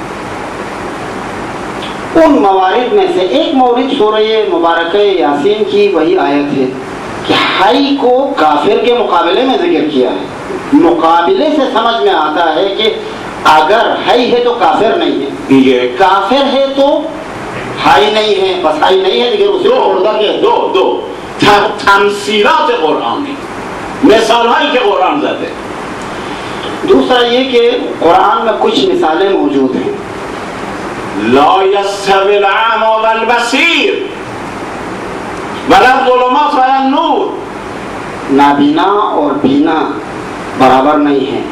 उन मवारिद में से एक मौरिद सूरह मुबारक यासीन की वही आयत है कि हई को काफिर के मुकाबले में जिक्र किया है। मुकाबले से समझ में आता है कि अगर हई है तो काफिर नहीं है, ये काफिर है तो हाई नहीं है, बस हाई नहीं है लेकिन उसे दो तमसीलात कुरानी मिसाल है कि कुरान ज़ाते। दूसरा ये कि कुरान में कुछ मिसालें मौजूद हैं। ला यस्तवी अल-अ'मा वल-बसीर वला ज़ुलुमात वला नूर। नाबीना और बीना बराबर नहीं है,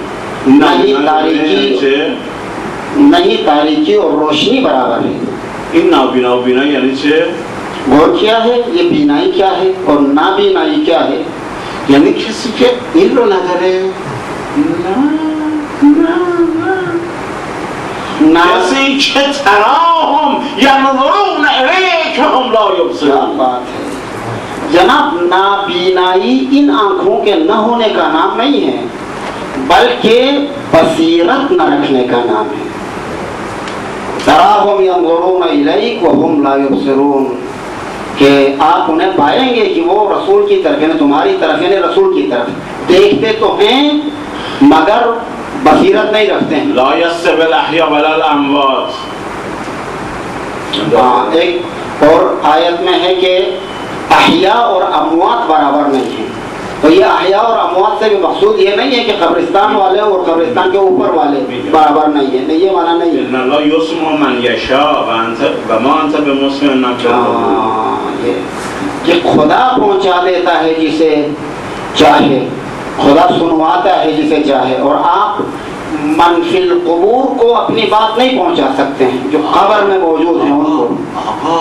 नहीं तारीकी और रोशनी बराबर है। इन नाबीना और बीना यानी से गौर क्या है, ये बीनाई क्या है और नाबीनाई क्या है? यानी किसी के इल्म नजर है नासी के तराहुम यनज़ुरून इलैकहुम ला युबसिरून। बात है जनाब, नाबीनाई इन आंखों के न होने का नाम नहीं है बल्कि बसीरत न रखने का नाम है। तराहुम यनज़ुरून इलैक व हुम ला युबसिरून कि आप उन्हें पाएंगे कि वो रसूल की तरफ यानी तुम्हारी तरफ यानी रसूल की तरफ देखते तो हैं मगर बसीरत नहीं रखते हैं। ला यस्तवी अल-अहया वला अल-अमवात। एक और आयत में है कि अहया और अमवात बराबर नहीं है। तो ये अहया और अमवात से भी मकसूद ये नहीं है कि कब्रिस्तान वाले और कब्रिस्तान के ऊपर वाले बराबर नहीं है, नहीं ये माना नहीं है। ला युस्मिउ मन यशा व मा अंत बिमुस्मिइन कि खुदा पहुंचा देता है जिसे चाहे, खुदा सुनवाता है जिसे चाहे, और आप मनफिल कबूर को अपनी बात नहीं पहुंचा सकते हैं जो कब्र में मौजूद हैं उनको।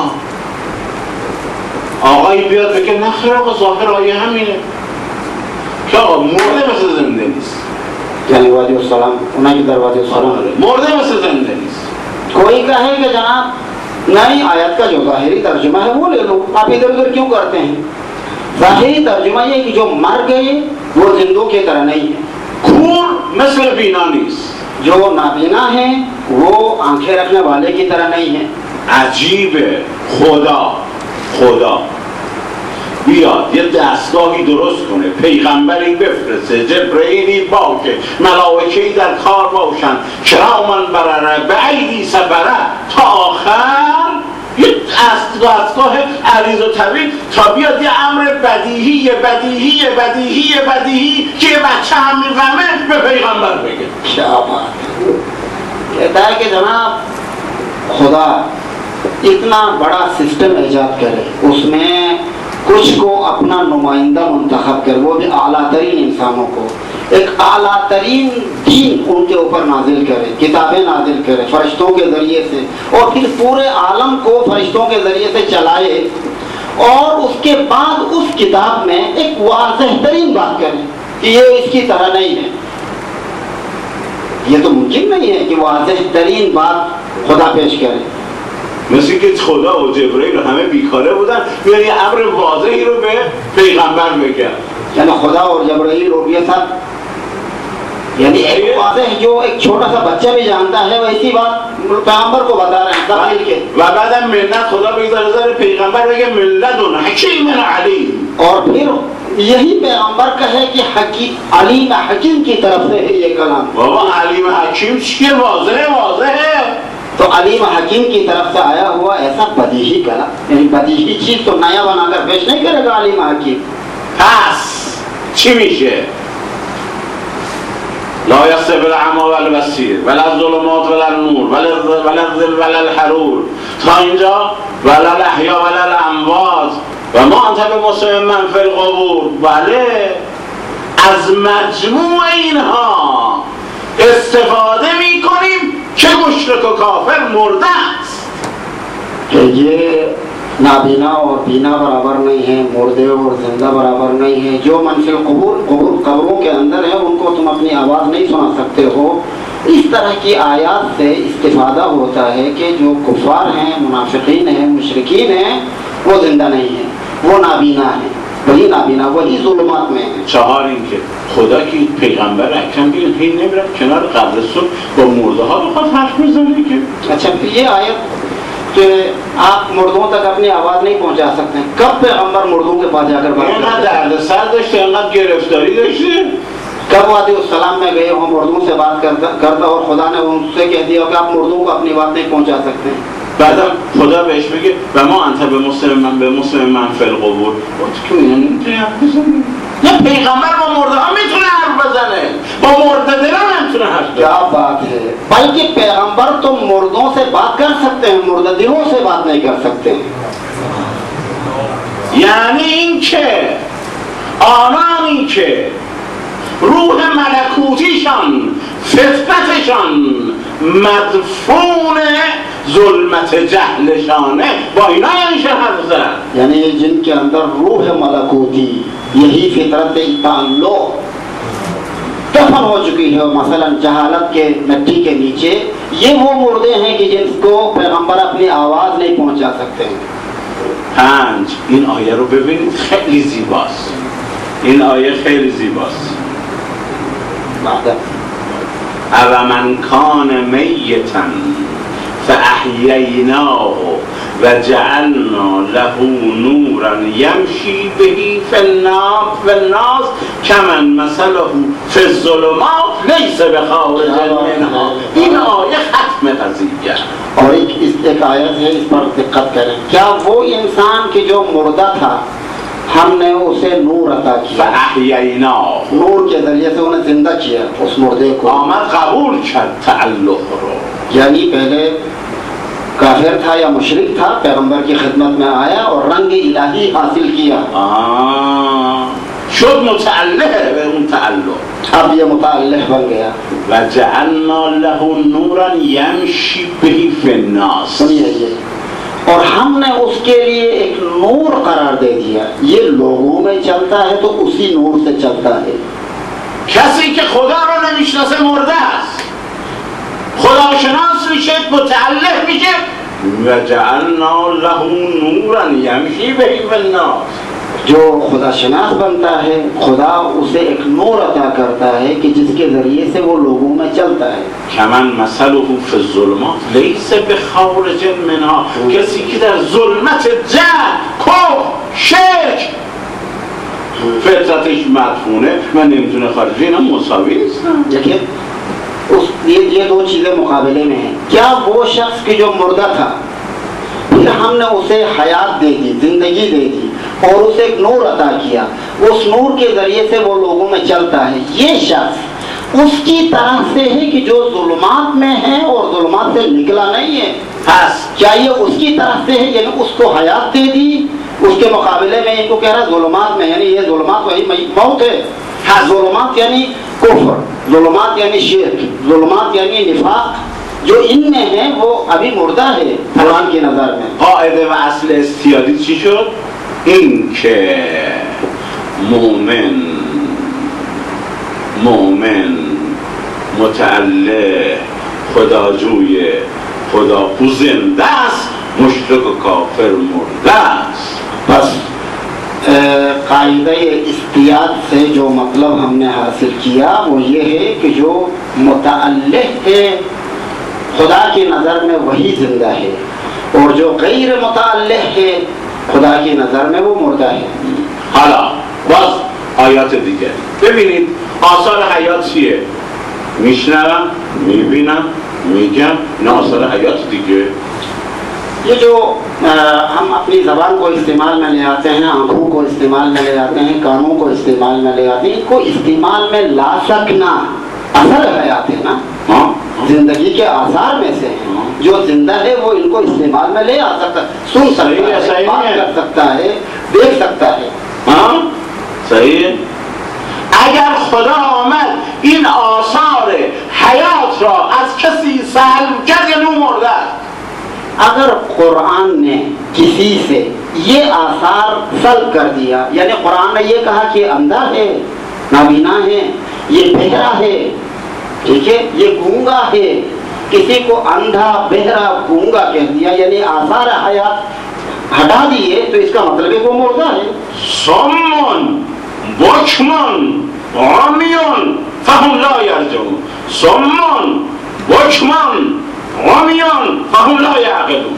آقایی بیاد بگه نه خیر آقا ظاهر آیه همینه که آقا مرده مثل زنده نیست. یعنی वादी सलाम उन्हीं की दरवाजे सलाम مرده مثل زنده نیست. कोई कहे कि जनाब नहीं आयत का जो ज़ाहिरी तर्जुमा है वो ले लो, आप इधर उधर क्यों करते हैं? ज़ाहिरी तर्जुमा ये कि जो मर गए वो जिंदों की तरह नहीं है। खून مثل बीना نیست. जो नाबीना है वो आंखें रखने वाले की तरह नहीं है। عجیبه خدا بیاد یه دستگاهی درست کنه، پیغمبری بفرسته، جبرئیلی باشه، ملائکه‌ای در کار باشن، کراما برره بعیدی سبره تا آخر یه دستگاه عریض و طویل تا بیاد یه امر بدیهی که یه بچه هم میفهمه به پیغمبر بگه. क्या बात है। कहता है कि जनाब खुदा इतना बड़ा सिस्टम ईजाद करे, उसमें कुछ को अपना नुमाइंदा मुंतखब करे, वो भी आला तरीन इंसानों को एक आला तरीन दीन उनके ऊपर नाजिल करे, किताबें नाजिल करे फरिश्तों के ज़रिए से, और फिर पूरे आलम को फरिश्तों के ज़रिए से चलाए, और उसके बाद उस किताब में एक वाज़ेह तरीन बात करे कि ये इसकी तरह नहीं है। ये तो मुमकिन नहीं है कि वाज़ेह तरीन बात खुदा पेश करे। مثل که خدا و جبرئیل همه بیکاره بودن بیان یه امر واضحی رو به پیغمبر بگن. यानी खुदा और जबराइल और ये सब यानी एक वाज़ेह जो एक छोटा सा बच्चा भी जानता है वैसी बात पैगंबर को बता रहे हैं तफसील के। و بعدم منت خدا بگذاره پیغمبر بگه ملتون حکیم علیم، और फिर यही पैगंबर कहे कि हकीम अलीम हकीम की तरफ से है ये कलाम। بابا علیم حکیم چیه؟ واضحه तो अलीम हकीम की तरफ से आया हुआ ऐसा बदीही कलाम, यानी बदीही चीज तो नया बनाकर पेश नहीं करेगा अलीम हकीम। پس چی میشه؟ لا یستوی الاعمی والبصیر ولا الظلمات ولا النور ولا الظل ولا الحرور تا اینجا ولا الاحیا ولا الاموات و ما انت بمسمع من فی القبور. بله از مجموع اینها استفاده میکنیم که مشرک و کافر مرده است. कि ये नाबीना और बीना बराबर नहीं है, मुर्दे और जिंदा बराबर नहीं है, जो मंजिल कब्रों के अंदर है उनको तुम अपनी आवाज़ नहीं सुना सकते हो। इस तरह की आयात से इस्तिफादा होता है कि जो कुफार हैं, मुनाफिकीन हैं, मुशरिकीन हैं, वो जिंदा नहीं है, वो नाबीना है, वही नाबीना, वही ज़ुल्मात में है। चार इनके खुदा की पैगंबर अकरम की ही नबी کنار قبر صبح با مرده ها بخواد حرف بزنه که अच्छा ये आयत कि आप मुर्दों तक अपनी आवाज़ नहीं पहुंचा सकते, कब पैगंबर मुर्दों के पास जाकर बात करते हैं? दردسر داشته اینقدر گرفتاری داشته कब वादिउस्सलाम में गए हो, मुर्दों से बात करता और खुदा ने उनसे कह दिया कि आप मुर्दों को अपनी बात नहीं पहुंचा सकते हैं। بعدم خدا بهش میگه و ما انت به مسلم من فی القبور. تو اینا نمیتونی حرف بزنی؟ نه پیغمبر با مرده ها میتونه حرف بزنه، با مرده دلان نمیتونه حرف بزنه. क्या बात है, बल्कि पैगंबर तो मुर्दों से बात कर सकते हैं, मुर्दा दिलों से बात नहीं कर सकते हैं। یعنی این که آنانی که روح ملکوتیشان فطرتشان مدفون ظلمت جهلشانه با اینا میشه حرف زد. यानी जिनके अंदर रूह मलकूती, यही फितरत ताल्लुक़ दफन हो चुकी है मसलन जहालत के मिट्टी के नीचे, ये वो मुर्दे हैं कि जिनको पैगंबर अपनी आवाज़ नहीं पहुंचा सकते हैं। پنج این آیه رو ببینید خیلی زیباست، این آیه خیلی زیباست. اومن کان میتا فاحییناه و جعلنا له نورا یمشی بهی فی الناس کمن مثله فی الظلمات لیس بخارج منها. این آیه ختم قضیه. और एक आयत है, इस पर दिक्कत करें। क्या वो इंसान की जो मुर्दा था हमने उसे नूर अता किया, नूर के जरिए से उन्हें जिंदा किया उस मुर्दे को। आमद कबूल करद ताल्लुक़ रो, यानी पहले काफिर था या मुशरिक था, पैगंबर की खिदमत में आया और रंग इलाही हासिल किया, شد متعلق به اون تعلق. अब ये मुतअल्लिक़ बन गया। و جعلنا له نورا यमशी बिही फी الناस. सुनिए ये, और हमने उसके लिए एक नूर करार दे दिया, ये लोगों में चलता है तो उसी नूर से चलता है। کسی که خدا رو نمیشناسه مرده است، خداشناس میشه متعلق میشه. و جعلنا له نورا यमशी बिही फी الناس. जो खुदा शनास बनता है, खुदा उसे एक नूर अता करता है कि जिसके जरिए से वो लोगों में चलता है। کمن مثله فی الظلمات لیس بخارج منها. کسی که در ظلمت جهل، کفر، شرک فطرتش مدفونه و نمیتونه خارجی، اینا مساوی نیستن. देखिए ये दो चीजें मुकाबले में हैं। क्या वो शख्स की जो मुर्दा था फिर हमने उसे हयात दे दी, जिंदगी दे दी और उसे एक नूर अता किया, उस नूर के जरिए से वो लोगों में चलता है। ये शख्स उसकी तरह से है कि जो जुल्मात में है और जुल्मात से निकला नहीं है। क्या ये उसकी तरफ से है, यानी उसको हयात दे दी, उसके मुकाबले में इनको कह रहा जुल्मात में, यानी ये जुल्मात वही मौत है। हाँ, जुल्मात यानी कुफ्र, जुल्मात यानी शिर्क, जुल्मात यानी निफाक, जो इनमें है वो अभी मुर्दा है कुरान की नज़र में। قاعده و اصل استیادی چی شد؟ این که مومن متعلق خداجوی خدا زنده است، مشرک و کافر مرده است. बस कायदे इस्तियाद से जो मतलब हमने हासिल किया वो ये है कि जो मुतअल्लिक़ है खुदा की नज़र में वही जिंदा है और जो गैर मुतअल्लिक़ है खुदा की नज़र में वो मुर्दा है। حالا باز آیات دیگه ببینید آثار حیات چیه؟ میشنوم، میبینم، میگم، اینا آثار حیات دیگه. ये जो हम अपनी ज़बान को इस्तेमाल में ले आते हैं, आँखों को इस्तेमाल में ले आते हैं, कानों को इस्तेमाल में ले आते हैं, इनको इस्तेमाल में ला सकना असर हयात है ना, जिंदगी के आसार में से है। जो जिंदा है वो इनको इस्तेमाल में ले आ सकता है, सुन सकता है, बात कर सकता है, देख सकता है। हाँ सही है. اگر خدا آمد این آثار حیات را از کسی سلب کرد، یعنی مرده است. अगर कुरान ने किसी से ये आसार सल्ब कर दिया, यानी कुरान ने ये कहा कि अंधा है, नाबीना है, ये बहरा है, ठीक है, ये गूंगा है, किसी को अंधा बहरा गूंगा कह दिया, यानी आसार हयात हटा दिए, तो इसका मतलब है वो मुर्दा है। सम्मन बुकमन उम्यन फहुम ला यरजुन, सम्मन बुकमन उम्यन फहुम ला याक़िलून।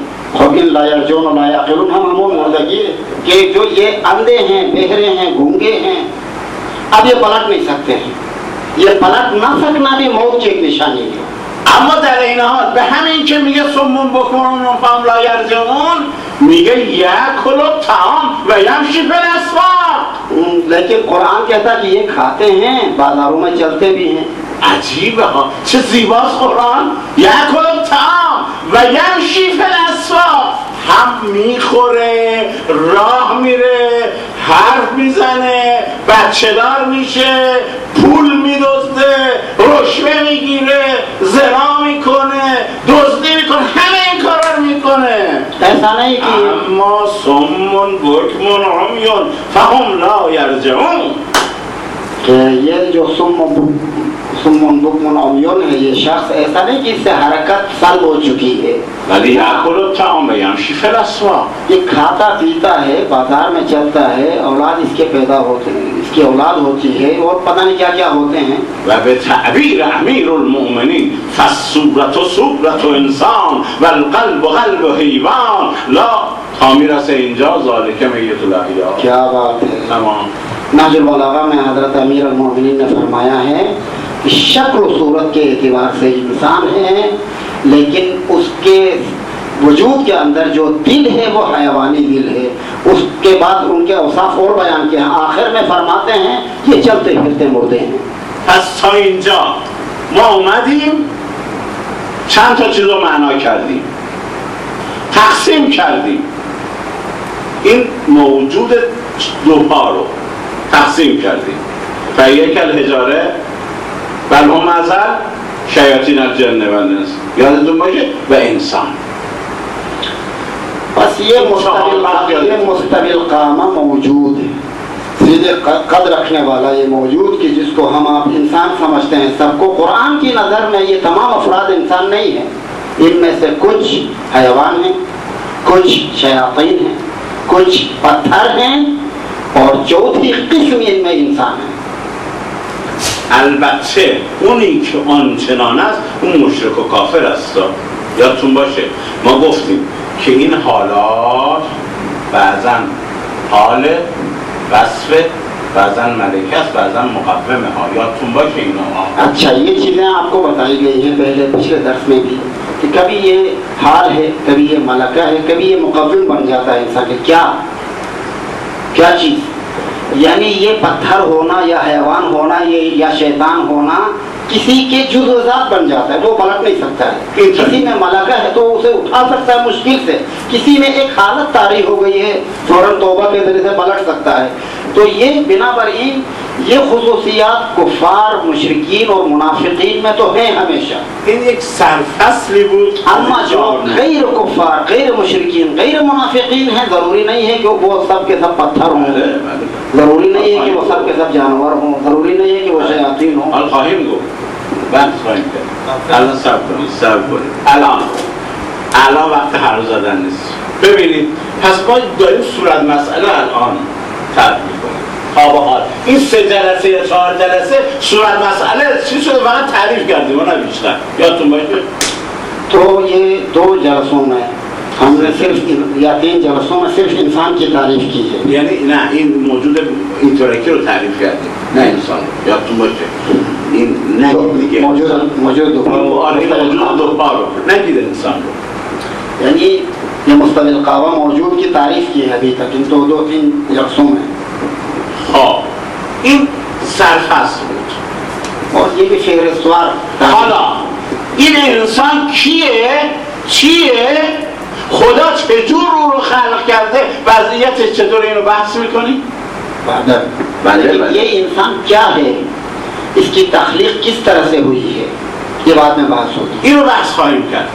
हम मुर्दगी कि जो ये अंधे हैं, बहरे हैं, गूंगे हैं, अब ये पलट नहीं सकते हैं, ये पलट ना सकना भी मौत की एक निशानी है। اما در این حال به همین که میگه سمون بکنون فهم لا یرجعون میگه یأکل الطعام و یمشی فی الاسواق، लेकिन कुरान कहता कि ये खाते हैं, बाजारों में चलते भी हैं। عجیب ها، چه زیباست قرآن. یأکل الطعام و یمشی فی الاسواق، هم میخوره، راه میره، حرف میزنه، بچه دار میشه، پول میدزده، رشوه میگیره، زنا میکنه، دزدی میکنه، همه این کارا رو میکنه. ایسا نہیں کہ اما صم بکم عمی فهم لا یرجعون، کہ یہ جو صم بکم عمی ہے، یہ شخص ایسا نہیں کہ اس سے حرکت سلب ہو چکی ہے، ولی یأکل الطعام و یمشی فی الاسواق، یہ کھاتا پیتا ہے، بازار میں چلتا ہے، اولاد اس کے پیدا ہوتے ہیں، اس کی اولاد ہوتی ہے، اور پتہ نہیں کیا کیا ہوتے ہیں. و به تعبیر امیر المؤمنین فالصورت صورت انسان و القلب قلب حیوان لا. تا میرسه اینجا ذالک میت الاحیاء. کیا بات ہے. تمام. نهج البلاغہ میں حضرت امیر المؤمنین نے فرمایا ہے کہ شکل و صورت کے اعتبار سے انسان ہے، لیکن اس کے وجود کے اندر جو دل ہے وہ حیوانی دل ہے. اس کے بعد ان کے اوصاف اور بیان کیا، آخر میں فرماتے ہیں یہ چلتے پھرتے مردے ہیں. پس تا اینجا ما اومدیم چند تا چیز رو معنا کردیم، تقسیم کردیم این موجود دوپا رو تقسیم کردیم. فیک الحجاره بل هم ازل شیاطین الجن و الانس، یادتون باشه، و انسان. بس یہ مستقل قامہ موجود ہے، سیدھے قد رکھنے والا یہ موجود کہ جس کو ہم آپ انسان سمجھتے ہیں، سب کو قرآن کی نظر میں یہ تمام افراد انسان نہیں ہیں. ان میں سے کچھ حیوان ہیں، کچھ شیاطین ہیں، کچھ پتھر ہیں، اور چوتھی قسم ان میں انسان ہے. البته اونی که آنچنان است اون مشرک و کافر است. یادتون باشه ما گفتیم که این حالات بعضا حال وصف، بعضا ملکه است، بعضا مقومه ها. یادتون باشه اینا. اچھا یہ چیزیں آپ کو بتائی گئی ہیں پہلے پچھلے درس میں بھی کہ کبھی یہ حال ہے، کبھی یہ ملکہ ہے، کبھی یہ مقوم بن جاتا ہے انسان کے. کیا چیز؟ یعنی یہ پتھر ہونا یا حیوان ہونا یا شیطان ہونا کسی کے جزو ذات بن جاتا ہے، وہ پلٹ نہیں سکتا ہے. کسی میں ملکہ ہے تو اسے اٹھا سکتا ہے مشکل سے، کسی میں ایک حالت طاری ہو گئی ہے فوراً توبہ کے ذریعے سے پلٹ سکتا ہے. تو یہ بنا پر یہ خصوصیات کفار، مشرکین اور منافقین میں تو ہیں ہمیشہ. این ایک سرفصلی بود. اما جو غیر کفار، غیر مشرکین، غیر منافقین ہیں، ضروری نہیں ہے کہ وہ سب کے سب پتھر ہوں، ضروری نہیں ہے کہ وہ سب کے سب جانور ہوں، ضروری نہیں ہے کہ وہ شیاطین ہوں. الخواهیم گفت بحث خواهیم کرد. الان صبر کنید. الان وقت حرف زدن نیست. ببینید پس ما داریم صورت مسئله الان تعریف می‌کنیم. تا به حال این 3 جلسه یا 4 جلسه صورت مسئله چی شده فقط تعریف کردیم و نه بیشتر. یادتون باشه. تو یہ 2 جلسوں میں ہم نے صرف یا 3 جلسوں میں صرف انسان کی تعریف کی ہے. یعنی نه این موجود اینطوری رو تعریف کردیم، نه انسان. یادتون باشه این نگید دیگه موجود دوپا رو نگید انسان رو. یعنی یہ مستقل قوہ موجود کی تعریف کی ہے ابھی تک ان 2-3 جلسوں میں. این سرفصل بود اور یہ بھی فهرستوار. حالا این انسان کیه؟ چیه؟ خدا چجور رو خلق کرده؟ وضعیتش چطور؟ اینو بحث میکنی؟ بله. یہ انسان کیا ہے؟ اس کی تخلیق کس طرح سے ہوئی ہے؟ یہ بعد میں بحث ہوگی. اینو بحث خواهیم کرد.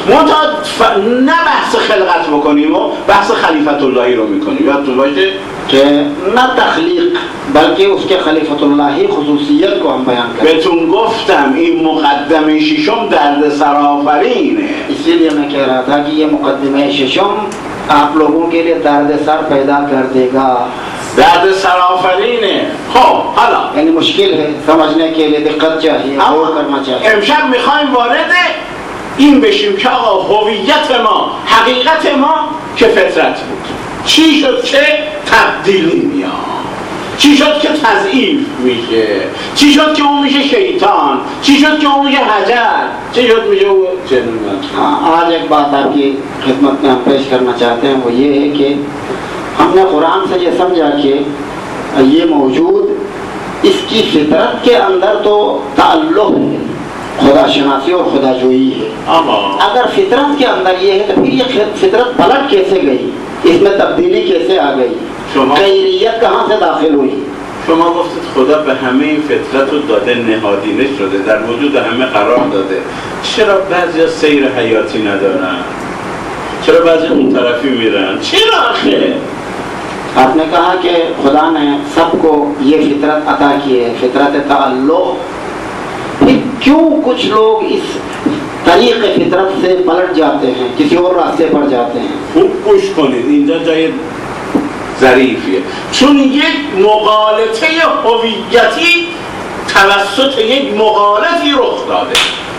نه بحث خلقت بکنیم و بحث خلیفت اللهی رو میکنیم. یادتون باشه کہ نہ تخلیق بلکہ اس کے خلیفۃ اللہی خصوصیت کو ہم بیان کریں. بهتون گفتم این مقدمه ششم درد سرآفرینه. اسی لیے میں کہہ رہا تھا کہ یہ مقدمہ ششم آپ لوگوں کے لیے درد سر پیدا کر دے گا. درد سرآفرینه. خب حالا یعنی مشکل ہے سمجھنے کے لیے، دقت چاہیے، غور کرنا چاہیے. امشب میخوایم وارد این بشیم که آقا هویت ما، حقیقت ما که فطرت بود، چی شد که تبدیلی میاد، چی شد که تضعیف میشه، چی شد که اون میشه شیطان، چی شد که اون میشه حجر، چی شد میشه اون جنون. آج ایک بات آپ کی خدمت میں ہم پیش کرنا چاہتے ہیں، وہ یہ ہے کہ ہم نے قرآن سے یہ سمجھا کہ یہ موجود اس کی فطرت کے اندر تو تعلق ہے، خدا شناسی اور خدا جوئی ہے. اگر فطرت کے اندر یہ ہے تو پھر یہ فطرت پلٹ کیسے گئی، اس میں تبدیلی کیسے آ گئی، غیریت کہاں سے داخل ہوئی؟ شما گفتید خدا به همه این فطرت رو داده، نهادینه شده، در وجود همه قرار داده. چرا بعضی سیر حیاتی ندارن؟ چرا بعضی اون طرفی میرن؟ چرا آخه؟ آپ نے کہا کہ خدا نے سب کو یہ فطرت عطا کی ہے، فطرت تعلق. پھر کیوں کچھ لوگ اس طریق فطرت سے پلٹ جاتے ہیں، کسی اور راستے پر جاتے ہیں؟ خوب گوش کنید، اینجا جای ظریفیه. چون یک مغالطه هویتی توسط یک مغالطی رخ داده.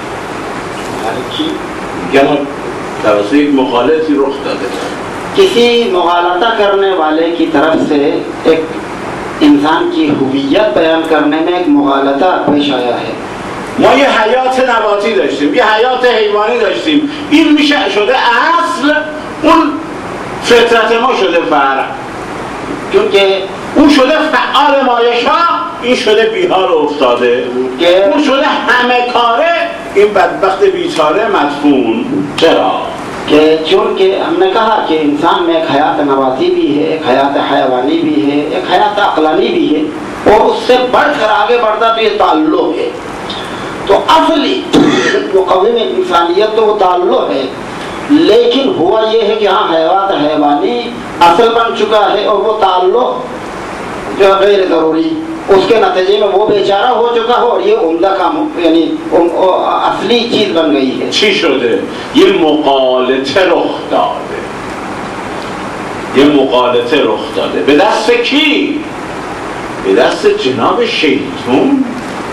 میگم توسط یک مغالطی رخ داده. کسی مغالطہ کرنے والے کی طرف سے ایک انسان کی هویت بیان کرنے میں ایک مغالطہ پیش آیا ہے. ما یه حیات نباتی داشتیم، یه حیات حیوانی داشتیم، این میشه شده اصل، اون فطرت ما شده فرع. کیونکہ اون شده فعال مایشا، این شده بیحال افتاده. اون شده همه کاره، این بدبخت بیچاره مدفون. چرا؟ کہ چونکہ ہم نے کہا کہ انسان میں ایک حیات نباتی بھی ہے، ایک حیات حیوانی بھی ہے، ایک حیات عقلانی بھی ہے، اور اس سے بڑھ کر آگے بڑھتا تو یہ تعلق ہے. تو اصلی مقوم انسانیت تو وہ تعلق ہے، لیکن ہوا یہ ہے کہ ہاں حیوات حیوانی اصل بن چکا ہے، اور وہ تعلق جو غیر ضروری، اس کے نتیجے میں وہ بیچارہ ہو چکا ہو، اور یہ عمدہ کام یعنی اصلی چیز بن گئی ہے. چی شده؟ یه مغالطه رخ داده. یه مغالطه رخ داده. به دست کی؟ به دست جناب شیطان.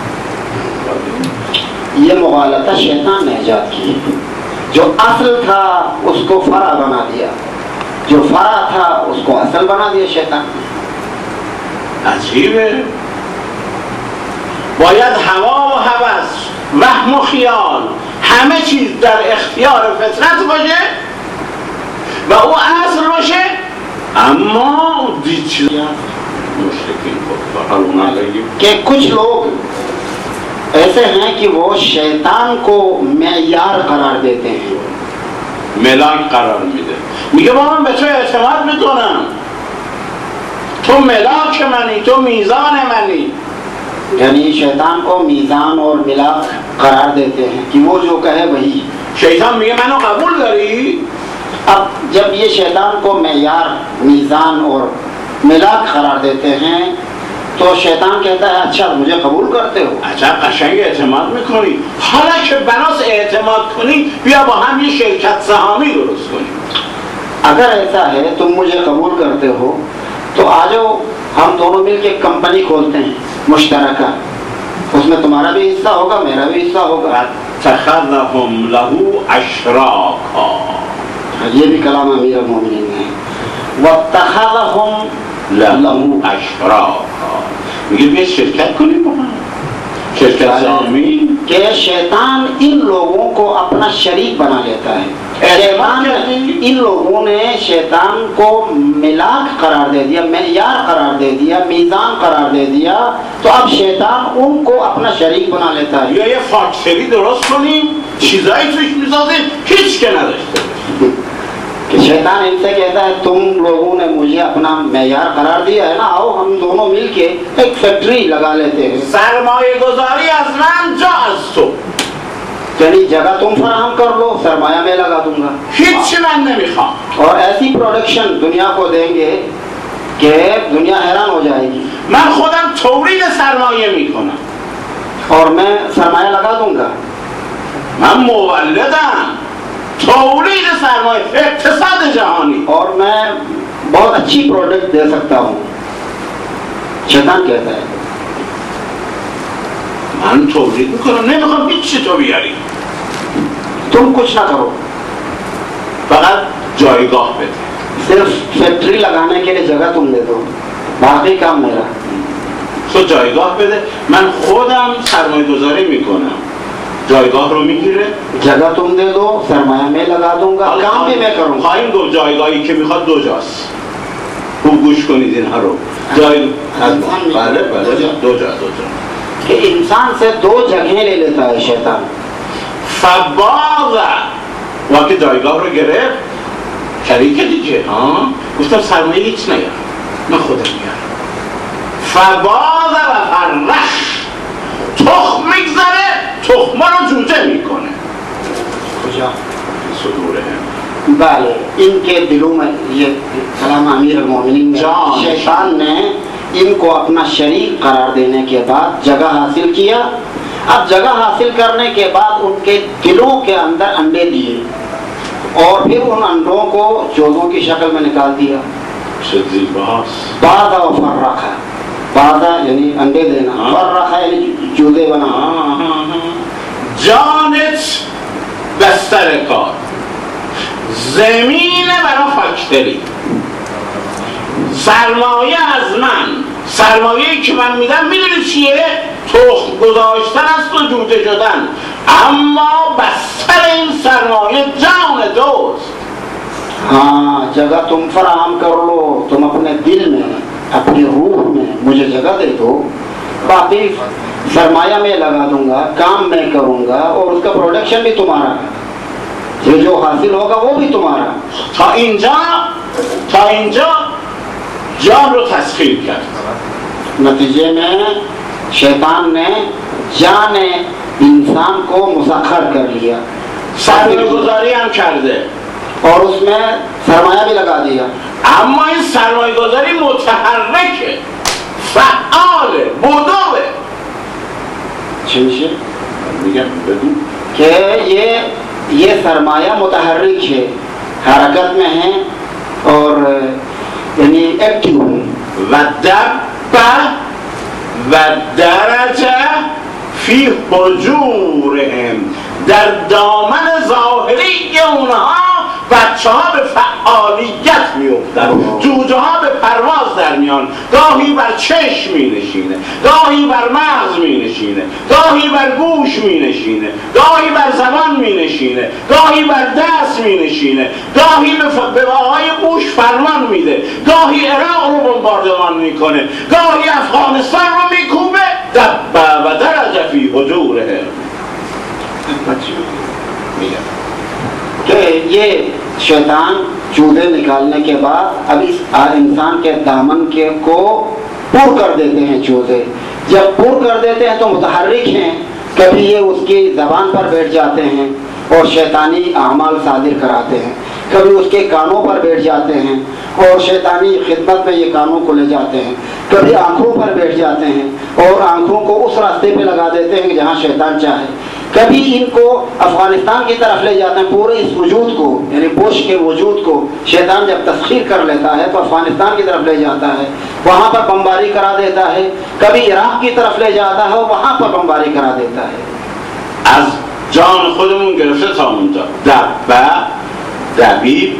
یہ مغالطہ شیطان نے ایجاد کی. جو اصل تھا اس کو فرع بنا دیا، جو فرع تھا اس کو اصل بنا دیا شیطان. عجیبه. باید هوا و هوس، وهم و خیال، همه چیز در اختیار فطرت باشه و او اصل باشه. اما دید چیز مشرکین کہ کچھ لوگ ایسے ہیں کہ وہ شیطان کو معیار قرار دیتے ہیں، ملاک قرار میده. میگه با من به تو اعتماد میکنم، تو ملاک منی، تو میزان منی. یعنی شیطان کو میزان اور ملاک قرار دیتے ہیں کہ وہ جو کہے وہی. شیطان میگه منو قبول داری؟ اب جب یہ شیطان کو معیار، میزان اور ملاک قرار دیتے ہیں تو شیطان کہتا ہے اچھا مجھے قبول کرتے ہو، اچھا قشنگ اعتماد میکنی، حالا که بناس اعتماد کنی بیا با هم یه شرکت سهامی درست کنی. اگر ایسا ہے تم مجھے قبول کرتے ہو تو آ جاؤ ہم دونوں مل کے کمپنی کھولتے ہیں مشترکہ، اس میں تمہارا بھی حصہ ہوگا میرا بھی حصہ ہوگا. اتخذهم له اشراکا. یہ بھی کلام امیر المومنین ہے. واتخذهم له اشراکا. میگه بیا شرکت کنیم با هم، شرکت سهامی. کہ شیطان ان لوگوں کو اپنا شریک بنا لیتا ہے. شیطان ان لوگوں نے شیطان کو ملاک قرار دے دیا، معیار قرار دے دیا، میزان قرار دے دیا، تو اب شیطان ان کو اپنا شریک بنا لیتا ہے. یا یه فاکتوری درست کنیم، چیزایی توش میسازیم هیچ که نداشته باشیم. کہ شیطان ان سے کہتا ہے تم لوگوں نے مجھے اپنا معیار قرار دیا ہے نا، آؤ ہم دونوں مل کے ایک فیکٹری لگا لیتے ہیں. سرمایه گذاری از من جا از تو. यानी जगह तुम फराहम कर लो, सरमाया मैं लगा दूंगा, هیچ من نمیخوام. और ऐसी प्रोडक्शन दुनिया को देंगे कि दुनिया हैरान हो जाएगी. من خودم تولید سرمایه میکنم. और मैं सरमाया लगा दूंगा. من مولدم. تولید سرمایه، اقتصاد جهانی. और मैं बहुत अच्छी प्रोडक्ट दे सकता हूँ. शैतान कहता है من تولید میکنم، نمیخوام هیچ چی تو بیاری، तुम कुछ ना करो, فقط جایگاه بده. सिर्फ फैक्ट्री लगाने के लिए जगह तुम दे दो, बाकी काम मेरा. تو جایگاه بده، من خودم سرمایه گذاری میکنم، جایگاه رو میگیره. जगह तुम दे दो, सरमाया मैं लगा दूंगा, काम भी मैं करूंगा. خواهیم گفت جایگاهی که میخواد دو جاست. خوب گوش کنید اینها رو. بله دو جا. कि इंसान से दो जगह ले लेता है शैतान. فباز وقتی جایگاه رو گرفت شریک دیگه گفتم سرمایه هیچ نیار، من خودم میارم. فباز و فرخ، تخم میگذاره، تخمه رو جوجه میکنه. کجا؟ صدوره بله इनके दिलों में ये कलाम अमीर अल-मोमिनीन में शैतान ने इनको अपना शरीक करार देने के बाद जगह हासिल किया. अब जगह हासिल करने के बाद उनके दिलों के अंदर अंडे दिए और फिर उन अंडों को चोदों की शक्ल में निकाल दिया. बादा और फर्रखा, बादा यानी अंडे देना, फर्रखा यानी चूजे बना. جانت بستر کار، زمین برای فاکتوری، سرمایه از من، سرمایه‌ای که من میدم میدونی چیه؟ تخم گذاشتن است و جوجه شدن، اما بستر این سرمایه جان دوست. हाँ, जगह तुम फराहम कर लो, तुम अपने दिल में, अपनी रूह में मुझे जगह दे दो, बाकी सरमाया मैं लगा दूंगा, काम मैं करूंगा और उसका प्रोडक्शन भी तुम्हारा, ये जो हासिल होगा वो भी तुम्हारा. تا اینجا جان رو تسخیر کرد. नतीजे में शैतान ने जान इंसान को मुसख्खर कर लिया, سرمایه گذاری هم کرده और उसमें सरमाया भी लगा दिया. اما این سرمایه گذاری متحرکه، فعاله، بدوه. चलिए میگم بگو कि ये सरमाया मुतहर्रिक है, हरकत में है और यानी एक्टिव है. و دب و درج فی حجورهم، در دامن ظاهری اونها بچه ها به فعالیت میافتند، جوجه ها به پرواز در میان، گاهی بر چشم می نشینه، گاهی بر مغز می نشینه، گاهی بر گوش می نشینه، گاهی بر زبان می نشینه، گاهی بر دست می نشینه، گاهی به آقای بوش فرمان میده، گاهی عراق رو بمباردمان میکنه، گاهی افغانستان رو میکوبه. دب و درج فی حجورهم. कि ये शैतान चूजे निकालने के बाद अब इस इंसान के दामन के को पूर कर देते हैं चूजे. जब पूर कर देते हैं तो मुतहर्रिक हैं, कभी ये उसकी ज़बान पर बैठ जाते हैं और शैतानी अमाल सादिर कराते हैं, कभी उसके कानों पर बैठ जाते हैं और शैतानी खिदमत में ये कानों को ले जाते हैं, कभी आँखों पर बैठ जाते हैं और आँखों को उस रास्ते पे लगा देते हैं जहाँ शैतान चाहे, कभी इनको अफगानिस्तान की तरफ ले जाते हैं. पूरे इस वजूद को यानी बुश के वजूद को शैतान जब तस्खीर कर लेता है तो अफगानिस्तान की तरफ ले जाता है, वहाँ पर बमबारी करा देता है, कभी इराक की तरफ ले जाता है और वहाँ पर बमबारी करा देता है. از جان خودمون گرفته تا اونجا. دبیب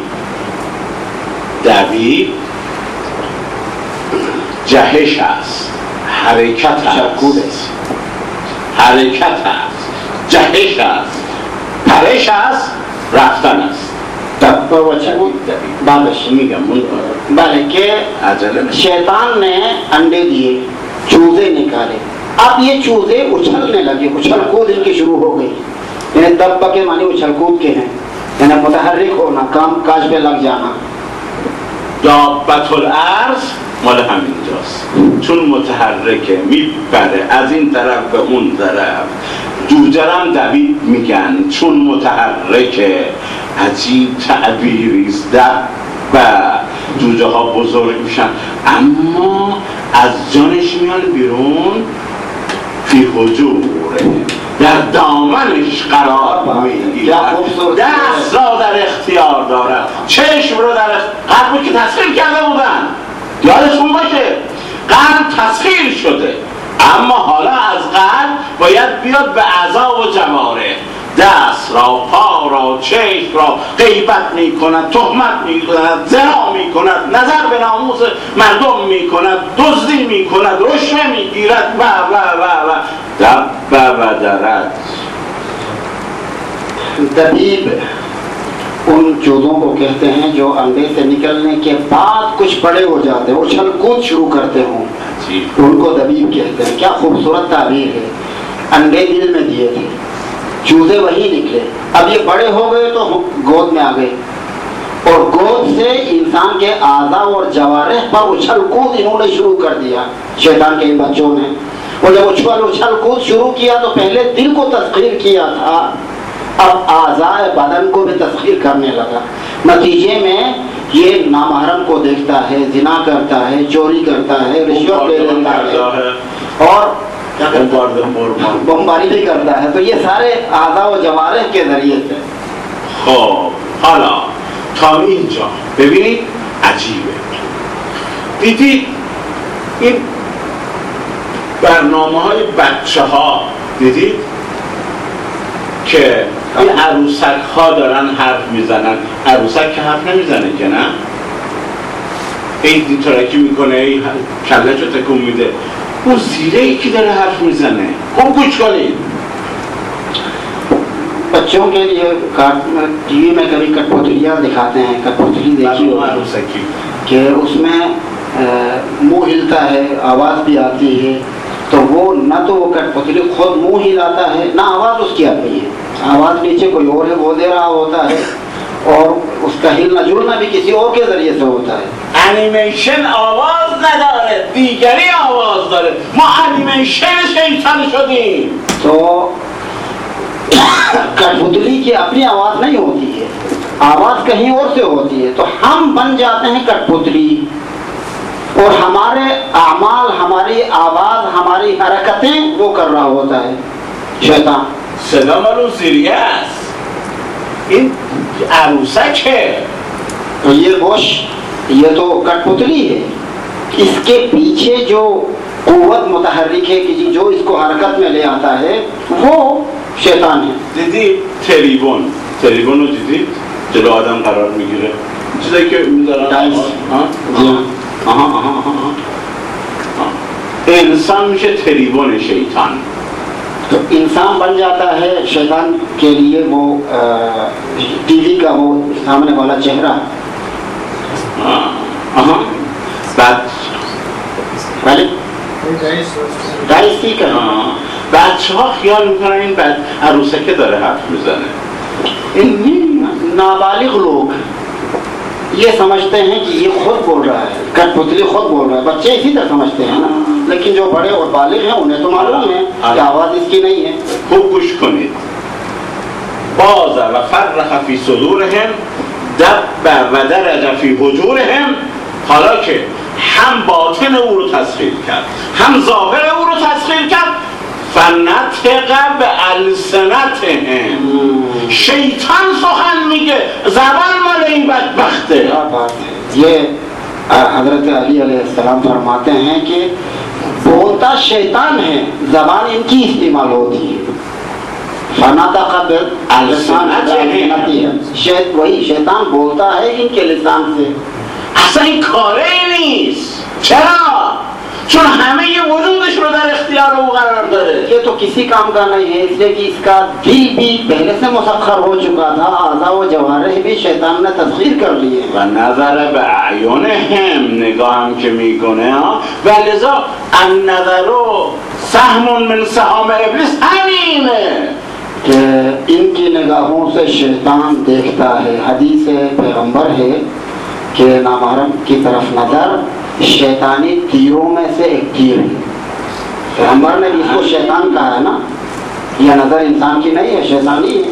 جهش است، حرکت است، حرکت است، جهش است، پرش است، رفتن است. बल्कि शैतान ने अंडे दिए, चूजे निकाले, अब ये चूजे उछलने लगे, उछल कूद इनकी शुरू हो गई. यानी दब्बा के माने उछल कूद के हैं, यानी मुतहर्रिक होना, काम काज पे लग जाना. دابة الارض مال همینجاست، چون متحرکه میپره از این طرف به اون طرف، جوجرم دوید میگن چون متحرکه. عجیب تعبیریست. و جوجه ها بزرگ میشن اما از جانش میان بیرون، فی حجوره، در دامنش قرار میگیرد، دست را در اختیار دارد، چشم را در قلبی که تسخیر کرده بودن، یادتون باشه قلب تسخیر شده، اما حالا از قلب باید بیاد به اعضا و جواره، دست را، پا را، چشم را غیبت می کند، تهمت می کند، زنا می کند، نظر به ناموس مردم می کند، دزدی می کند، رشوه می گیرد و دب و درد. दबीब उन चूजों को कहते हैं जो अंडे से निकलने के बाद कुछ बड़े हो जाते हैं, उछल कूद शुरू करते हों, उनको दबीब कहते हैं। क्या खूबसूरत ताबीर है। अंडे दिल में दिए थे, चूजे वही निकले, अब ये बड़े हो गए तो गोद में आ गए, और गोद से इंसान के आज़ा और जवारिह पर उछल कूद इन्होंने शुरू कर दिया, शैतान के इन बच्चों ने। और जब उछल कूद शुरू किया तो पहले दिल को तस्खीर किया था, अब आज़ाए बदन को भी तस्खीर करने लगा। नतीजे में ये नामहरम को देखता है, जिना करता है, चोरी करता है, रिश्वत ले लेता है और बमबारी भी करता है। तो ये सारे आज़ा व जवारिह के जरिए से। حالا تا اینجا ببینید عجیبه. دیدید این برنامه های بچه ها، دیدید که این عروسک ها دارن حرف میزنن. عروسک که حرف نمیزنه که نه، این دیترکی میکنه، این کلش رو تکون میده. اون زیره ای که داره حرف میزنه، خوب گوش کنید. बच्चों के लिए टीवी में कभी कठपुतलियाँ दिखाते हैं, कठपुतली देखी होगी कि उसमें मुंह हिलता है, आवाज़ भी आती है, तो वो न तो वो कठपुतली खुद मुंह हिलाता है, ना आवाज़ उसकी आती है, आवाज़ नीचे कोई और है वो दे रहा होता है, और उसका हिलना जुलना भी किसी और के जरिए से होता है। एनिमेशन आवाज़ نداره، دیگری आवाज़ داره. ما एनिमेशन शैतान شدیم. तो कठपुतली की अपनी आवाज़ नहीं होती है, आवाज़ कहीं और से होती है, तो हम बन जाते हैं कठपुतली, और हमारे आमाल, हमारी आवाज़, हमारी हरकतें वो कर रहा होता है शैतान। صدا مالو زیریه است. این عروسک है. तो ये गोश ये तो कठपुतली है, इसके पीछे जो कुव्वत मुतहर्रिक है कि जो इसको हरकत में ले आता है वो शैतान है। دیدی تریبون رو دیدید جلو آدم قرار میگیره، چیزایی که میذارن انسان میشه تریبون شیطان. तो इंसान बन जाता है शैतान के लिए वो टीवी का वो सामने वाला चेहरा। بچه ها خیال میکنن این عروسکه داره حرف میزنه. این नाबालिग लोग ये समझते हैं कि ये खुद बोल रहा है, कठपुतली खुद बोल रहा है। बच्चे इसी तरह समझते हैं ना, लेकिन जो बड़े और बालिग हैं उन्हें तो मालूम है कि आवाज़ इसकी नहीं है। खूब गूश کنید. باز و فرخ فی صدورهم دب و درج فی حجورهم. حالا که هم باطن او رو تسخیر کرد، هم ظاهر او رو تسخیر کرد، فنطق بألسنتهم. شیطان سخن میگه، زبان مال این بدبخته. ये हजरत अली अलैहिस्सलाम फरमाते हैं कि बोलता शैतान है, जबान इनकी इस्तेमाल होती है। फनतक़ बिअलसनतिहिम, वही शैतान बोलता है इनके लिसान से। اصلا این کاره نیست. چرا؟ چون همه ی وجودش رو در اختیار او قرار داره. ये तो किसी काम का नहीं है, इसलिए कि इसका दिल भी पहले से मुसख्खर हो चुका था, आज़ा व जवारिह भी शैतान ने तस्खीर कर लिए। و نظر به اعینهم، نگاه هم که میکنه و لذا النظر سهم من سهام ابلیس همینه कि इनकी निगाहों से शैतान देखता है। हदीस पैगंबर है कि नामहरम की तरफ नज़र शैतानी तीरों में से एक तीर है। पैगंबर ने इसको शैतान कहा है ना, यह नजर इंसान की नहीं है, शैतानी है।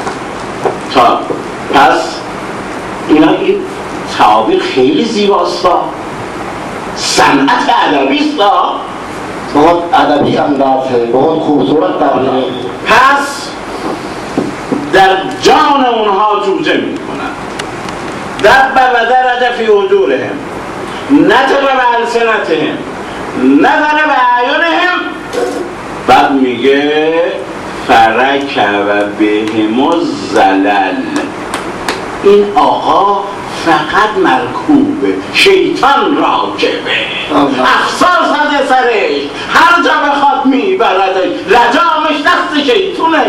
پس اینا این تعابیر خیلی زیباست، صنعت ادبی است، बहुत अदबी अंदाज है, बहुत खूबसूरत ताबीर है। پس در جان اونها جوجه میکنن، دب و درج فی وجوههم، نطق بألسنتهم، نظر بأعینهم. بعد میگه فرکب بهم الزلل، این آقا فقط مرکوبه، شیطان راکبه، افسار زده سرش، هر جا بخواد میبردش، لجامش دست شیطونه.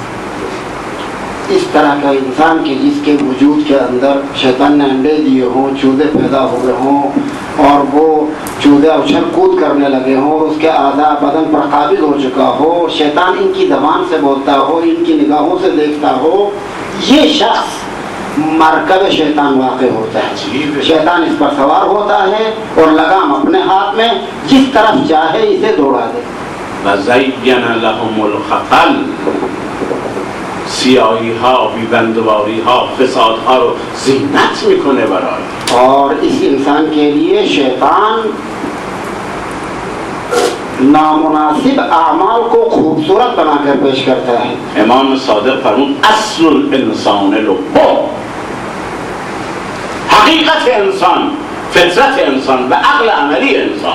इस तरह का इंसान के जिसके वजूद के अंदर शैतान ने अंडे दिए हों, चूजे पैदा हुए हों और वो चूजे उछल कूद करने लगे हों, उसके आधा बदन पर काबिज हो चुका हो, शैतान इनकी ज़बान से बोलता हो, इनकी निगाहों से देखता हो, ये शख्स मरकब शैतान वाक़ होता है। शैतान इस पर सवार होता है और लगाम अपने हाथ में, जिस तरफ चाहे इसे दौड़ा दे। وَزَيَّنَ لَهُمُ الْخَطَلَ، سیاهی ها، بیبندواری ها، فساد ها رو زینت میکنه برای. और इस इंसान के लिए शैतान नामुनासिब आमाल को खूबसूरत बनाकर पेश करता है। امام صادق فرمود اصل الانسان لبه، حقیقت انسان، فطرت انسان و عقل عملی انسان.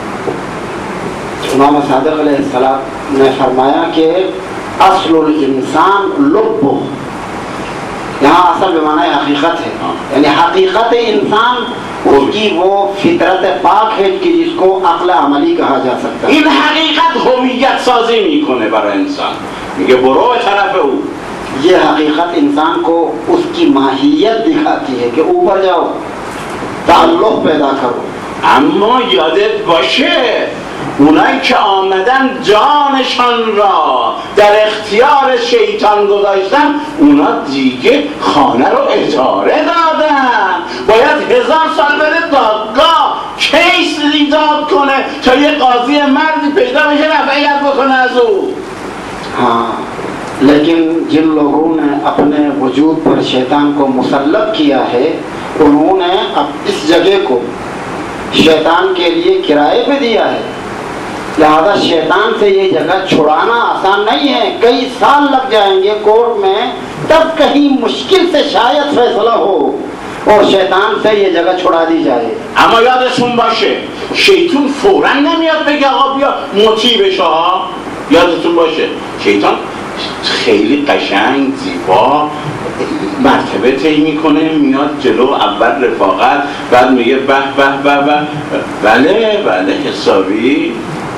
इमाम सादिक अलैहिस्सलाम ने फरमाया कि असलुल इंसान लुब्बु, यहाँ असल बेमाना हकीकत है, यानी हकीकत इंसान उसकी वो फितरत पाक है कि जिसको अक्ल अमली कहा जा सकता है। این حقیقت هویت سازی میکنه برای انسان، میگه برو به طرف او. ये हकीकत इंसान को उसकी माहियत दिखाती है कि ऊपर जाओ, ताल्लुक़ पैदा करो। اما یادت باشه اونایی که آمدن جانشان را در اختیار شیطان گذاشتن، اونا دیگه خانه رو اجاره دادن، باید 1000 سال بره دادگاه کیس ایجاد کنه تا یه قاضی مردی پیدا بشه رفعیت بکنه از او. हाँ, लेकिन जिन लोगों ने अपने वजूद पर शैतान को मुसल्लत किया है, उन्होंने अब इस जगह को शैतान के लिए किराए पे दिया है। लिहाजा शैतान से ये जगह छुड़ाना आसान नहीं है, कई साल लग जाएंगे कोर्ट में, तब कहीं मुश्किल से शायद फैसला हो और शैतान से ये जगह छुड़ा दी जाए। اما یادتون باشه شیطان فوراً نمیاد بگه آقا بیا مطیع بشه ها. یادتون باشه شیطان خیلی قشنگ زیبا مرتبه طی میکنه، میاد جلو، اول رفاقت، بعد میگه به به به به، بله بله حسابی.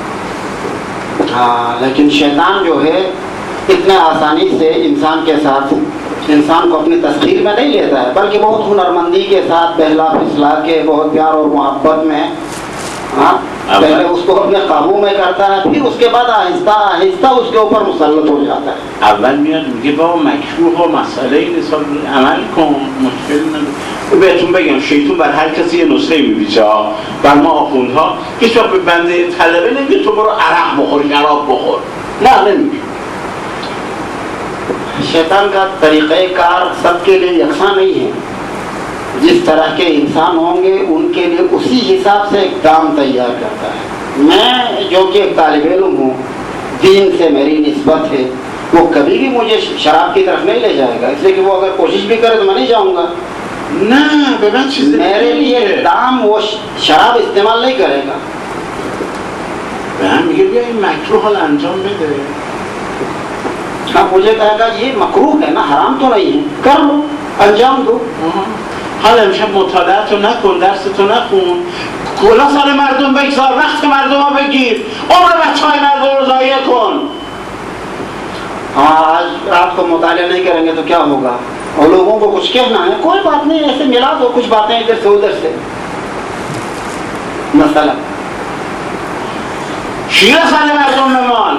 हाँ, लेकिन शैतान जो है इतने आसानी से इंसान के साथ इंसान को अपनी तस्खीर में नहीं लेता है, बल्कि बहुत हुनरमंदी के साथ बहला फिसला के बहुत प्यार और मोहब्बत में, हाँ, पहले उसको अपने काबू में करता है, फिर उसके बाद आहिस्ता आहिस्ता उसके ऊपर मुसल्लत हो जाता है। اول میاد میگه بابا مکروه و مسئله نیست، عمل کن، مشکل نداره. بهتون بگم شیطان بر هر کسی یه نسخه می‌پیچه، بر ما آخوندها هیچ وقت به بنده طلبه نمیگه تو برو عرق بخور، شراب بخور، نه نمیگه. शैतान का तरीक़ेकार सबके लिए यकसा नहीं है, जिस तरह के इंसान होंगे उनके लिए उसी हिसाब से एक काम तैयार करता है। मैं जो कि एक तालिब इल्म हूँ, दीन से मेरी निस्बत है, वो कभी भी मुझे शराब की तरफ नहीं ले जाएगा, इसलिए कि वो अगर कोशिश भी करे तो मैं नहीं जाऊँगा। نه به من چیز मेरे लिए दाम वो शराब इस्तेमाल नहीं करेगा। به هم میگه بیا این مکروه حال انجام بده. हाँ, मुझे कहेगा ये मकरूह है ना, हराम तो नहीं है, कर लो, अंजाम दो। حالا امشب مطالعه تو نکن، درس تو نخون، کلا سال مردم بگذار، وقت مردم ها بگیر، عمر بچه های مردم رو ضایع کن. हाँ, आज रात को मुतालिया नहीं करेंगे तो क्या होगा, और लोगों को कुछ कहना है, कोई बात नहीं, ऐसे मिला दो कुछ बातें इधर से उधर से। मसला شیر سال مردم نمان.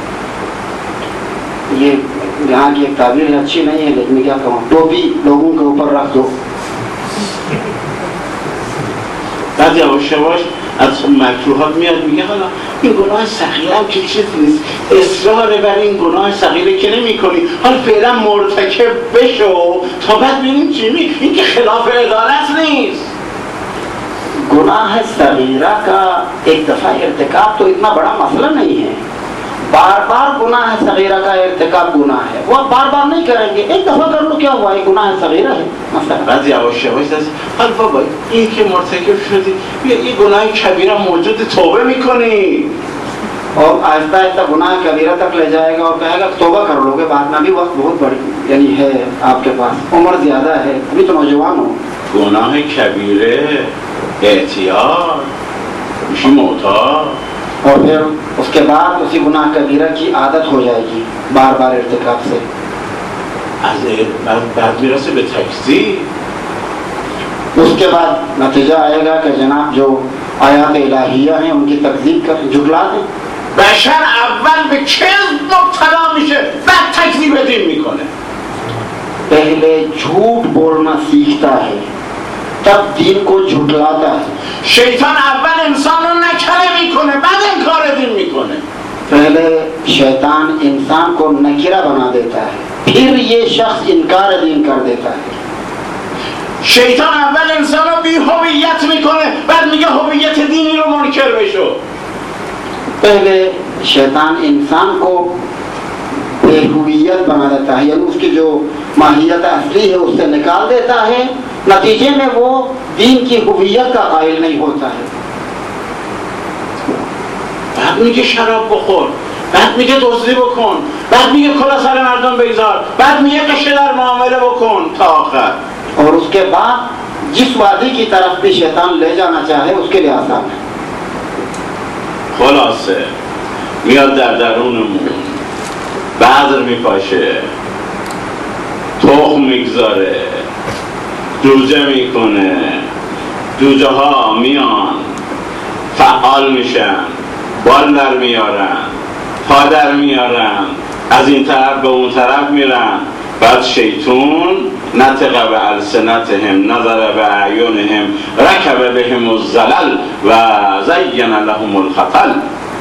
ये यहाँ की एक ताबीर अच्छी नहीं है, लेकिन क्या कहूँ, टोपी लोगों के ऊपर रख दो। بعد یواش یواش از مکروهات میاد میگه حالا این گناه صغیره هم که چیز نیست، اصرار بر این گناه صغیره که نمی کنی، حالا فعلا مرتکب بشو تا بعد ببینیم چی می، این که خلاف عدالت نیست. गुनाह सगीरा का एक दफ़ा इर्तिकाब तो इतना बड़ा मसला नहीं है, बार बार गुनाह सगीरा का इर्तिकाब गुनाह है, वो बार बार नहीं करेंगे, एक दफ़ा कर लो क्या हुआ, ये गुनाह सगीरा है मसला। بعد یواش یواش حال بابا این که مرتکب شدی این گناه کبیره موجود، توبه میکنی और आहिस्ता आहिस्ता गुनाह कबीरा तक ले जाएगा और कहेगा तौबा कर लोगे, बाद में भी वक्त बहुत बड़ी यानी है आपके पास, उम्र ज़्यादा है, अभी तो नौजवान हो। گناه کبیره احتیاط میشی معتاد और फिर उसके बाद उसी गुनाह कबीरा की आदत हो जाएगी बार बार इर्तिकाब से। بعد میرسه به تکذیب، उसके बाद नतीजा आएगा कि जनाब जो आयात इलाहिया हैं उनकी तकज़ीब कर झुटला दें। بشر اول به کذب مبتلا میشه بعد تکذیب دین میکنه. पहले झूठ बोलना सीखता है तब दीन को झुटलाता है। شیطان اول انسان رو نکره میکنه بعد انکار دین میکنه. पहले शैतान इंसान को नकीरा बना देता है, फिर ये शख्स इनकार दीन कर देता है। شیطان اول انسان رو بی هویت میکنه بعد میگه هویت دینی رو منکر بشو. पहले शैतान इंसान को बेहुवियत बना देता है, यानी उसकी जो माहियत असली है उससे निकाल देता है, नतीजे में वो दीन की हुवियत का कायल नहीं होता है। بعد میگه شراب بخور، بعد میگه دزدی بکن، بعد میگه کلاه سر مردم بگذار، بعد میگه قشه در معامله بکن تا آخر. और उसके बाद जिस वादी की तरफ भी शैतान ले जाना चाहे उसके लिए आसान है। خلاصه میاد در درونمون بذر میپاشه، تخم میگذاره، جوجه میکنه، جوجه ها میان فعال میشن، بال در میارن، پا در میارن، از این طرف به اون طرف میرن، بعد شیطون نطق به السنتهم نظر به اعینهم رکب بهم الزلل و زین لهم الخطل.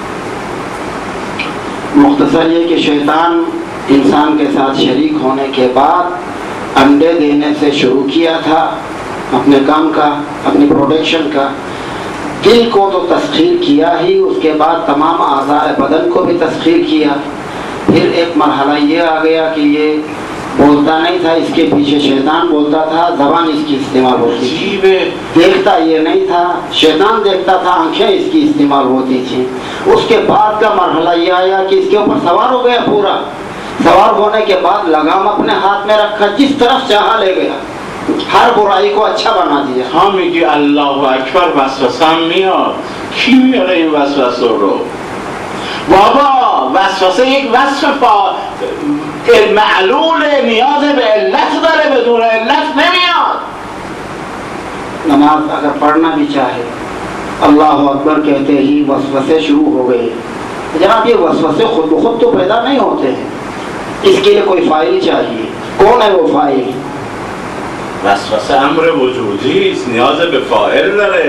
मुख्तसर ये कि शैतान इंसान के साथ शरीक होने के बाद अंडे देने से शुरू किया था अपने काम का, अपनी प्रोटेक्शन का। दिल को तो तस्खीर किया ही, उसके बाद तमाम आज़ाए बदन को भी तस्खीर किया। फिर एक मरहला ये आ गया कि ये बोलता नहीं था, इसके पीछे शैतान बोलता था, ज़बान इसकी इस्तेमाल होती थी। देखता ये नहीं था, शैतान देखता था, आंखें इसकी इस्तेमाल होती थी। उसके बाद का मरहला ये आया कि इसके ऊपर सवार हो गया पूरा। सवार होने के बाद लगाम अपने हाथ में रखा, जिस तरफ चाहा ले गया, हर बुराई को अच्छा बना दिया। ها میگی الله اکبر وسوسه هم میاد، کی میاره این وسوسه رو؟ بابا وسوسه یک وصف معلول نیاز به علت داره، بدون علت نمیاد. नमाज अगर पढ़ना भी चाहे अल्लाह अकबर कहते ही वसवसे शुरू हो गए। जनाब ये वसवसे खुद ब खुद तो पैदा नहीं होते हैं, इसके लिए कोई फाइल चाहिए। कौन है वो फाइल? وسوسه امر وجودی است، نیاز به فاعل داره.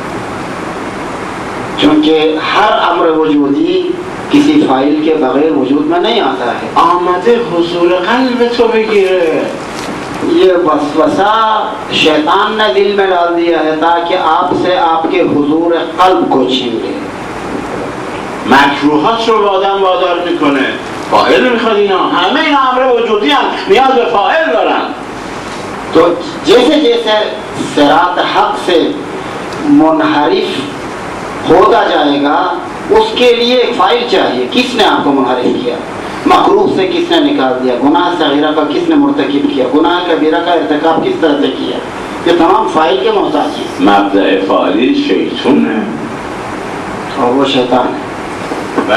चूँकि हर अम्र वजूदी किसी फाइल के बगैर वजूद में नहीं आता है। آمده حضور قلب تو بگیره. ये वसवसा शैतान ने दिल में डाल दिया है ताकि आपसे आपके हुजूर कल्ब को छीन ले। مکروهات رو به آدم وادار میکنه. فاعل میخواد، اینا همه این امر وجودی هم نیاز به فاعل دارن. तो जैसे जैसे सिरात हक से मुनहरिफ होता जाएगा उसके लिए एक फाइल चाहिए। किसने आपको मुनहरिफ किया? मकरूह से किसने निकाल दिया? गुनाह सगीरा का किसने मुर्तकिब किया? गुनाह कबीरा का इर्तिकाब किस तरह से किया? ये तमाम फाइल के मोहताज हैं। مبدأ فاعلی شیطونه और वो शैतान है। و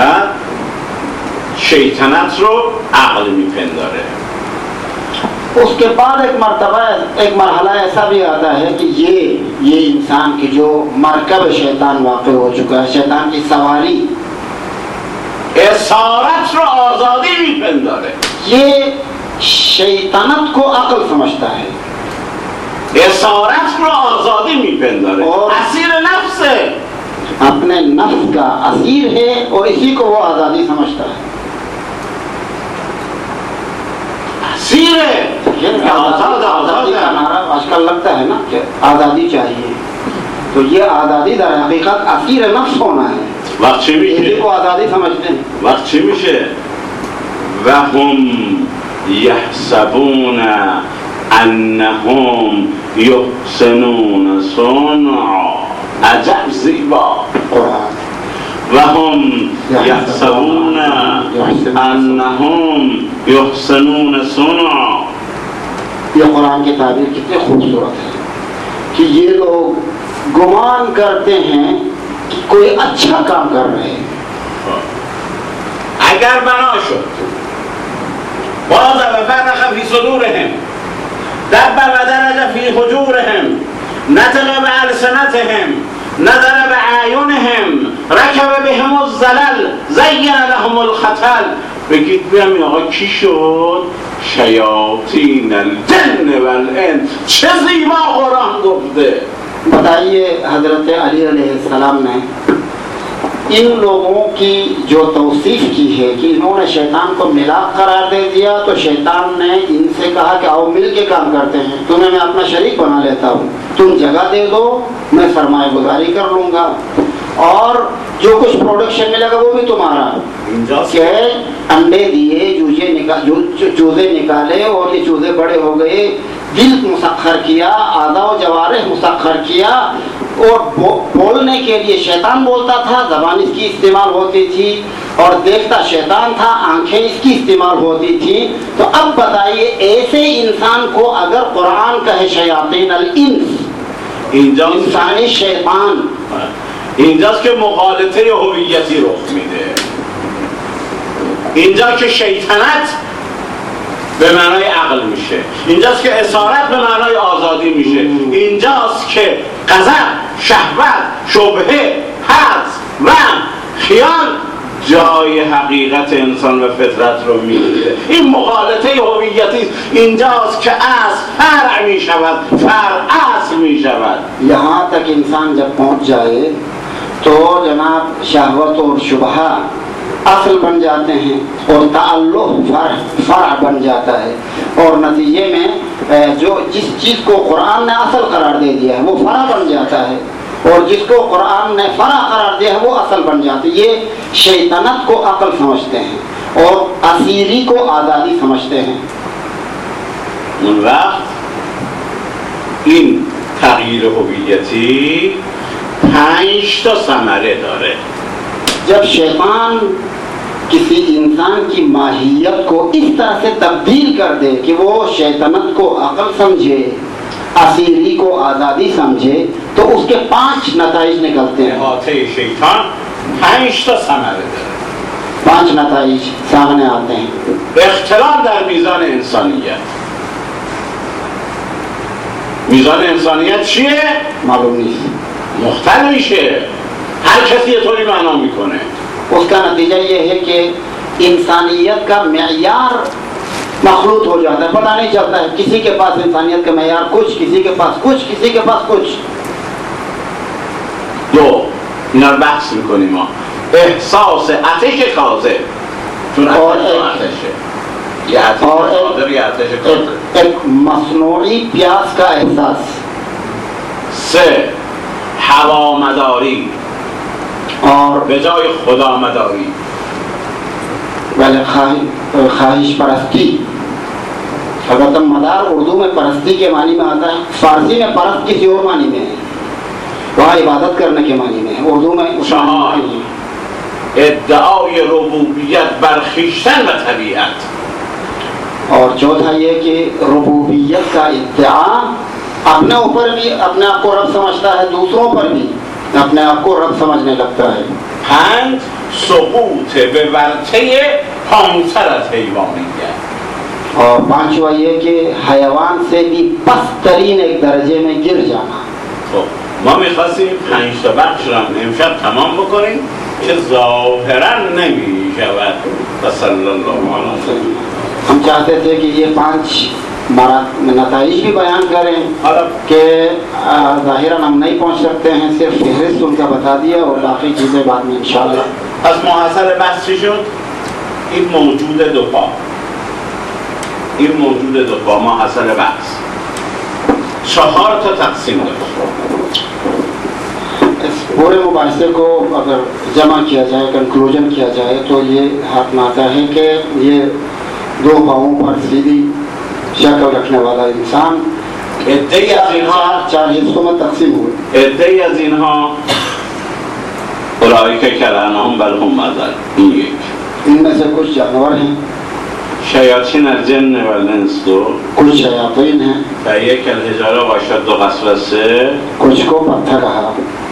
شیطنت رو عقل میپنداره. उसके बाद एक मरहला ऐसा भी आता है कि ये इंसान की जो मरकब शैतान वाक़ हो चुका है, शैतान की सवारी, اسارت رو آزادی میپنداره. ये शैतानत को अक्ल समझता है। اسارت رو آزادی میپنداره. और اسیر نفسه. अपने नफ्स का असीर है और इसी को वो आज़ादी समझता है। असीर है, आज़ादी का नारा आजकल लगता है ना कि आज़ादी चाहिए, तो ये आज़ादी दर हकीकत असीर नफ्स होना है। इसी को आज़ादी समझते हैं। वक्ती میشه وهم يحسبون انهم يحسنون صنعا. عجب زیبا. وهم يحسبون انهم يحسنون صنعا. ये कुरान की ताबीर कितनी खूबसूरत है कि ये लोग गुमान करते हैं कि कोई अच्छा काम कर रहे हैं। اگر بنا شد باز و فرق فی صدورهم دب و درج فی حجورهم نطق بألسنتهم نظر بأعینهم رکب بهم الزلل زین لهم الخطل. بگید بیام آقا کی شد؟ شیاطین الجن والانس. چه زیبا قرآن گفته. बताइए हजरत अली अलैहिस्सलाम ने इन लोगों की जो तौसीफ की है कि इन्होंने शैतान को मिलाप करार दे दिया, तो शैतान ने इनसे कहा कि आओ मिल के काम करते हैं, तुम्हें मैं अपना शरीक बना लेता हूँ, तुम जगह दे दो, मैं सरमाया गुजारी कर लूँगा और जो कुछ प्रोडक्शन मिलेगा वो भी तुम्हारा। क्या अंडे दिए, चूजे निकाले और ये चूजे बड़े हो गए, दिल मुसख्खर किया, आदा व जवारिह मुसख्खर किया और बोलने के लिए शैतान बोलता था, ज़बान इसकी इस्तेमाल होती थी और देखता शैतान था, आंखें इसकी इस्तेमाल होती थी। तो अब बताइए ऐसे इंसान को अगर कुरान कहे शयातीन अल इंस, इंसानी शैतान, اینجاست که مغالطه هویتی رخ میده. اینجا که شیطنت به معنای عقل میشه، اینجاست که اسارت به معنای آزادی میشه، اینجاست که غضب، شهوت، شبهه، حدس و خیال جای حقیقت انسان و فطرت رو میگیره. این مغالطه هویتی است. اینجاست که اصل فرع میشود، فرع اصل میشود. यहाँ तक इंसान जब पहुंच जाए तो जनाब शहवत और शुबहा असल बन जाते हैं और ताल्लुक़ फ़र्अ बन जाता है और नतीजे में जो जिस चीज़ को कुरान ने असल करार दे दिया है वो फ़र्अ बन जाता है और जिसको कुरान ने फ़र्अ करार दिया है वो असल बन जाती है। ये शैतानत को अक़ल समझते हैं और असीरी को आज़ादी समझते हैं। उन वक्त इन तग़यीर هویتی 5 تا ثمره داره. जब शैतान किसी इंसान की माहियत को इस तरह से तब्दील कर दे कि वो शैतानत को अक़ल समझे, असीरी को आज़ादी समझे, तो उसके 5 नताइज निकलते हैं। शैतान 5 تا ثمره داره. 5 नताइज सामने आते हैं। اختلال در میزان انسانیت. میزان انسانیت چیه؟ मालूम नहीं, مختل میشه. هر کسی یه طوری معنا میکنه. उसका नतीजा ये है कि इंसानियत का मेयार मखलूत हो जाता है, पता नहीं चलता है, किसी के पास इंसानियत का मेयार कुछ, किसी के पास कुछ, किसी के पास कुछ। اینا رو بحث میکنیم ما. احساس آتش کاذب، چون آتشه یه آتش کاذب یه آتش کاذب. एक मसनूई प्यास का एहसास। 3 هوامداری और به جای خدامداری. वैसे ख्वाहिश परस्ती, अगर तुम मदार उर्दू में परस्ती के मानी में आता है, फारसी में परस्त किसी और मानी में है, वहाँ इबादत करने के मानी में है, उर्दू में ادعای ربوبیت بر خویشتن و طبیعت. और चौथा ये कि रुबूबियत का इद्दिआ अपने ऊपर भी अपने आप को रब समझता है, दूसरों पर भी अपने आप को रब समझने लगता है। 5 سقوط به ورطه پانسر از حیوانیت. और 5वां ये कि हैवान से भी पस्तरीन एक दर्जे में गिर जाना। خب ما می‌خواستیم 5 تا بخش رو امشب تمام بکنیم که ظاهراً نمی‌شود. صلی الله علیه و हम चाहते थे कि ये 5 नताइज भी बयान करें कि ज़ाहिरन हम नहीं पहुँच सकते हैं, सिर्फ फहरिस्त उनका बता दिया और बाकी चीज़ें बाद में इंशाअल्लाह। از محصل بحث چی شد؟ این موجود دو پا، این موجود دو پا محصل بحث 4 تا تقسیم داشت. इस पूरे मुबाहिसे को अगर जमा किया जाए, कंक्लूजन किया जाए तो ये हाथ में आता है कि ये 2 पाँवों पर सीधी शक्ल रखने वाला इंसान ادعی از اینها 4 हिस्सों में तकसीम हुए. ادعی از اینها اولئک کالانعام بل هم اضل. این یک. इनमें से कुछ जानवर हैं, شیاطین الجن والانس دو कुछ शयातीन हैं, و یک الحجاره و اشد قسوة 3 कुछ को पत्थर कहा.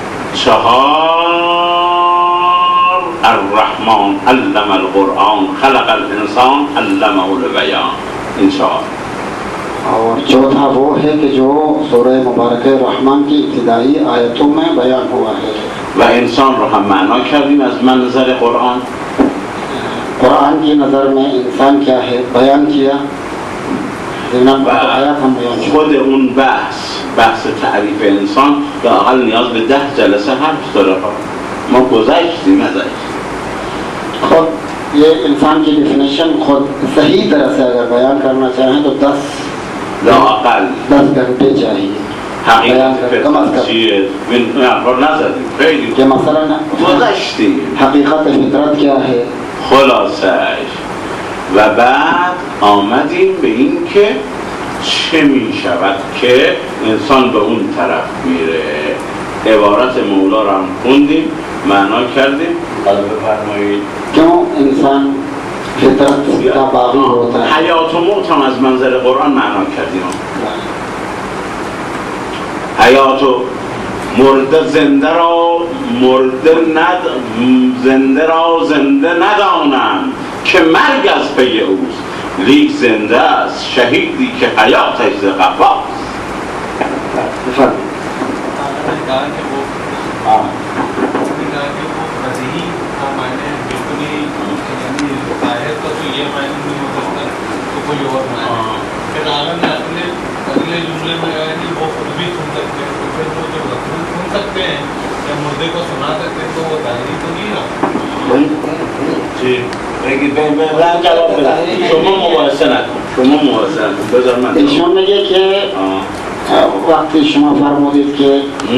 4 الرحمن علم القرآن خلق الانسان علمه البیان. این 4 और चौथा वो है कि जो सूरह मुबारक रहमान की इब्तिदाई आयतों में बयान हुआ है. و انسان رو هم معنا کردیم از منظر قرآن. कुरान की नज़र में इंसान क्या है बयान किया. و خود اون بحث تعریف انسان لااقل نیاز به 10 جلسه حرف داره. ما گذشتیم ازش. खुद ये इंसान की डिफिनेशन खुद सही तरह से अगर बयान करना चाहें तो 10 घंटे चाहिए. حقیقت فطرت چیه؟ افراد نزدیم خیلی कि मसला گذشتیم. حقیقت فطرت क्या है. خلاصش و بعد آمدیم به این که چه می شود که انسان به اون طرف میره. عبارت مولا رو هم خوندیم، معنا کردیم. حالا بفرمایید क्यों इंसान फितरत का बागी होता है. حیات و موت هم از منظر قرآن معنا کردیم. حیات و مرده زنده را زنده ندانند که مرگ از پی اوست، لیک زنده است شهیدی که حیاتش ز قفاست. अगले जुमले में यानी वो खुद भी सुन सकते हैं, तो फिर वो जब रसूल सुन सकते हैं या मुर्दे को सुना सकते हैं तो वो दायरी तो नहीं रहा. जी लेकिन मैं जवाब मिला شما مواصله نکن بذار من ایشون میگه که وقتی شما فرمودید که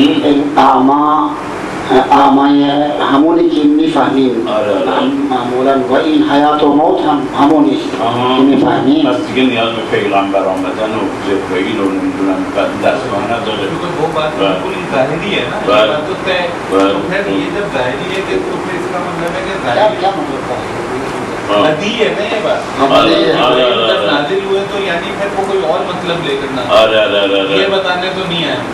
اعمای همونی که میفهمیم معمولا و این حیات و موت هم همونی است که میفهمیم. پس دیگه نیاز به پیغمبر آمدن و جبرئیل و نمیدونم دستگاه نداره. वो बात बिल्कुल ज़ाहिरी है ना. ये बात तो तय. तो फिर ये जब ज़ाहिरी है कि तो फिर इसका मतलब है कि ज़ाहिरी क्या मतलब है. नदी है ना ये बात. जब नाजिल हुए तो यानी फिर वो कोई और मतलब लेकर ना ये बताने तो नहीं आए